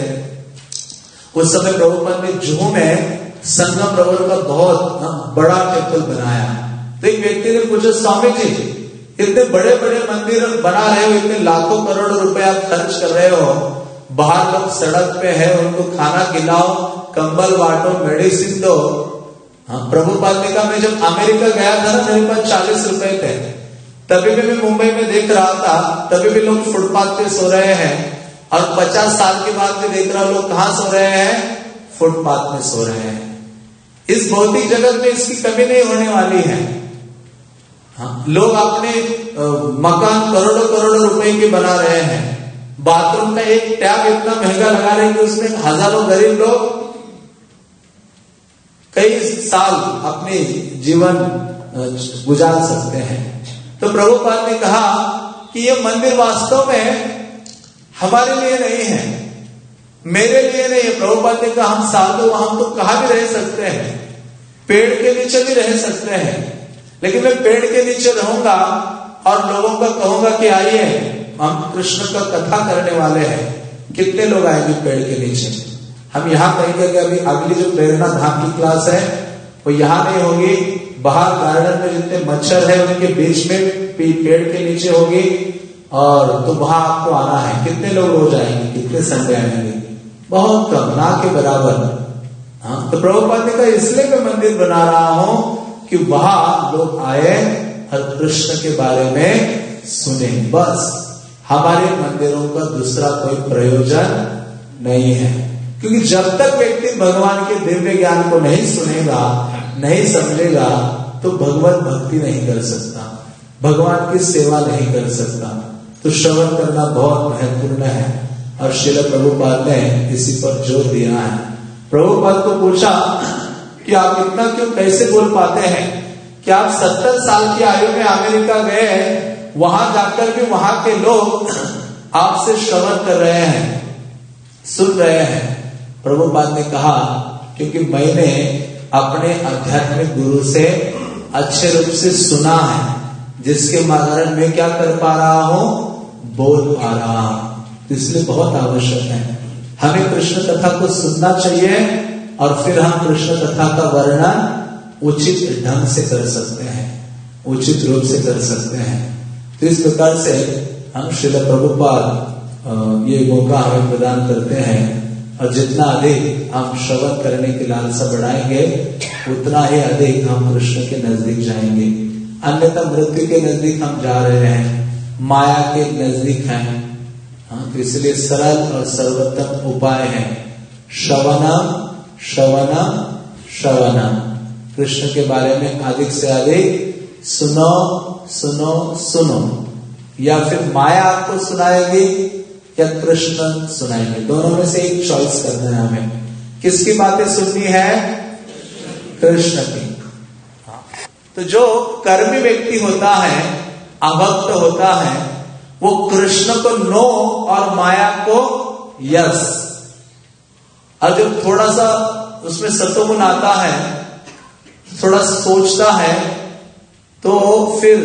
उस समय प्रभुपाद ने जुहू में संगम रवर का बहुत बड़ा टेम्पल बनाया। तो एक व्यक्ति ने पूछा, स्वामी जी इतने बड़े बड़े मंदिर बना रहे हो, इतने लाखों करोड़ रुपए आप खर्च कर रहे हो, बाहर लोग सड़क पे है, उनको खाना खिलाओ, कंबल बांटो, मेडिसिन दो। प्रभुपाद ने कहा, मैं जब अमेरिका गया था ना, मेरे पास 40 रुपए थे, तभी भी मैं मुंबई में देख रहा था, तभी भी लोग फुटपाथ पे सो रहे हैं, और 50 साल के बाद में देख रहा लोग कहां सो रहे हैं? फुटपाथ में सो रहे हैं। इस भौतिक जगत में इसकी कमी नहीं होने वाली है। लोग अपने मकान करोड़ों रुपए के बना रहे हैं, बाथरूम का एक टैप इतना महंगा लगा रहे हैं कि उसमें हजारों गरीब लोग कई साल अपने जीवन गुजार सकते हैं। तो प्रभुपाद ने कहा कि ये मंदिर वास्तव में हमारे लिए नहीं है, मेरे लिए नहीं है। प्रभुपाद ने कहा, हम साधु हम तो कहाँ भी रह सकते हैं, पेड़ के नीचे भी रह सकते हैं, लेकिन मैं पेड़ के नीचे रहूंगा और लोगों को कहूंगा कि आइए हम कृष्ण का कथा करने वाले हैं। कितने लोग आएंगे पेड़ के नीचे? हम यहाँ कहेंगे कि अभी अगली जो प्रेरणा धाम की क्लास है वो यहाँ नहीं होगी, बाहर गार्डन में जितने मच्छर है उनके बीच में पेड़ के नीचे होगी, और तो वहां आपको आना है। कितने लोग हो जाएंगे, कितने संडे आएंगे? बहुत कम, ना के बराबर। हाँ, तो प्रभुपाद ने कहा इसलिए मैं मंदिर बना रहा हूं कि वहां लोग आए और कृष्ण के बारे में सुने। बस हमारे मंदिरों का दूसरा कोई प्रयोजन नहीं है, क्योंकि जब तक व्यक्ति भगवान के दिव्य ज्ञान को नहीं सुनेगा, नहीं समझेगा, तो भगवत भक्ति नहीं कर सकता, भगवान की सेवा नहीं कर सकता। तो श्रवण करना बहुत महत्वपूर्ण है और श्रील प्रभुपाद ने इसी पर जोर दिया है। प्रभुपाद को पूछा कि आप इतना क्यों कैसे बोल पाते हैं कि आप 70 साल की आयु में अमेरिका गए, वहां जाकर भी वहां के लोग आपसे श्रवण कर रहे हैं, सुन रहे हैं। प्रभुपाद ने कहा क्योंकि मैंने अपने आध्यात्मिक गुरु से अच्छे रूप से सुना है, जिसके कारण मैं क्या कर पा रहा हूं, बोल पा रहा हूं। इसलिए बहुत आवश्यक है हमें कृष्ण कथा को सुनना चाहिए और फिर हम कृष्ण कथा का वर्णन उचित ढंग से कर सकते हैं, उचित रूप से कर सकते हैं। तो इस प्रकार से हम श्रील प्रभुपाद ये मौका हमें प्रदान करते हैं और जितना अधिक हम श्रवण करने की लालसा बढ़ाएंगे उतना ही अधिक हम कृष्ण के नजदीक जाएंगे। अन्यथा मृत्यु के नजदीक हम जा रहे हैं, माया के नजदीक हैं। तो इसलिए सरल और सर्वोत्तम उपाय है श्रवणम श्रवणम श्रवणम। कृष्ण के बारे में अधिक से अधिक सुनो सुनो सुनो, या फिर माया आपको सुनाएगी या कृष्ण सुनाएंगे, दोनों में से एक चॉइस करना है हमें। किसकी बातें सुननी है, कृष्ण की। तो जो कर्मी व्यक्ति होता है, अभक्त होता है, वो कृष्ण को नो और माया को यस। और जब थोड़ा सा उसमें सतोगुण आता है, थोड़ा सोचता है, तो फिर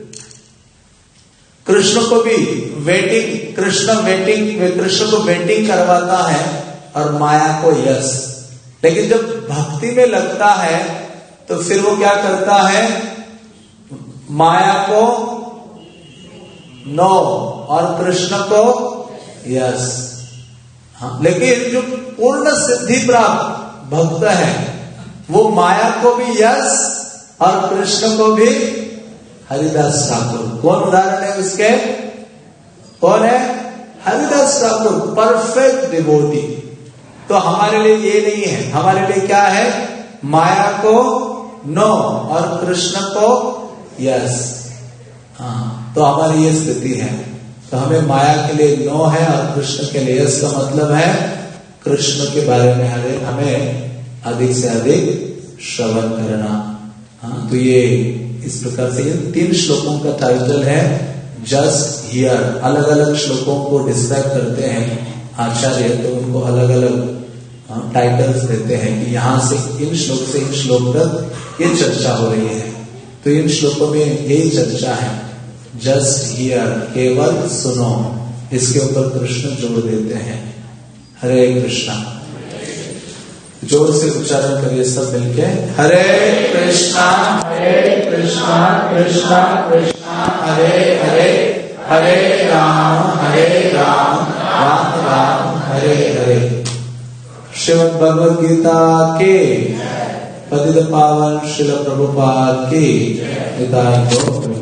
कृष्ण को भी वेटिंग, कृष्ण को वेटिंग करवाता है और माया को यस। लेकिन जब भक्ति में लगता है तो फिर वो क्या करता है, माया को नो और कृष्ण को यस। हाँ, लेकिन जो पूर्ण सिद्धि प्राप्त भक्त है वो माया को भी यस और कृष्ण को भी। हरिदास ठाकुर कौन उदाहरण है उसके, कौन है, हरिदास ठाकुर, परफेक्ट डिवोटी। तो हमारे लिए ये नहीं है, हमारे लिए क्या है, माया को नो और कृष्ण को यस। हाँ, तो हमारी ये स्थिति है। तो हमें माया के लिए नो है और कृष्ण के लिए यस का मतलब है कृष्ण के बारे में हमें अधिक से अधिक श्रवण करना। हाँ, तो ये इस प्रकार से 3 श्लोकों का टाइटल है जस्ट हियर। अलग अलग श्लोकों को डिस्क्राइब करते हैं आचार्य, तो उनको अलग अलग टाइटल्स देते हैं कि यहाँ से इन श्लोक से इन श्लोक तक ये चर्चा हो रही है। तो इन श्लोकों में यही चर्चा है, जस्ट हियर, केवल सुनो। इसके ऊपर कृष्ण जोर देते हैं। हरे कृष्णा, जोर से उच्चारण करिए सब मिलके, हरे कृष्णा कृष्णा कृष्णा हरे हरे, हरे राम राम राम हरे हरे। श्रीमद् भगवद गीता के पतित पावन श्रील प्रभुपाद की।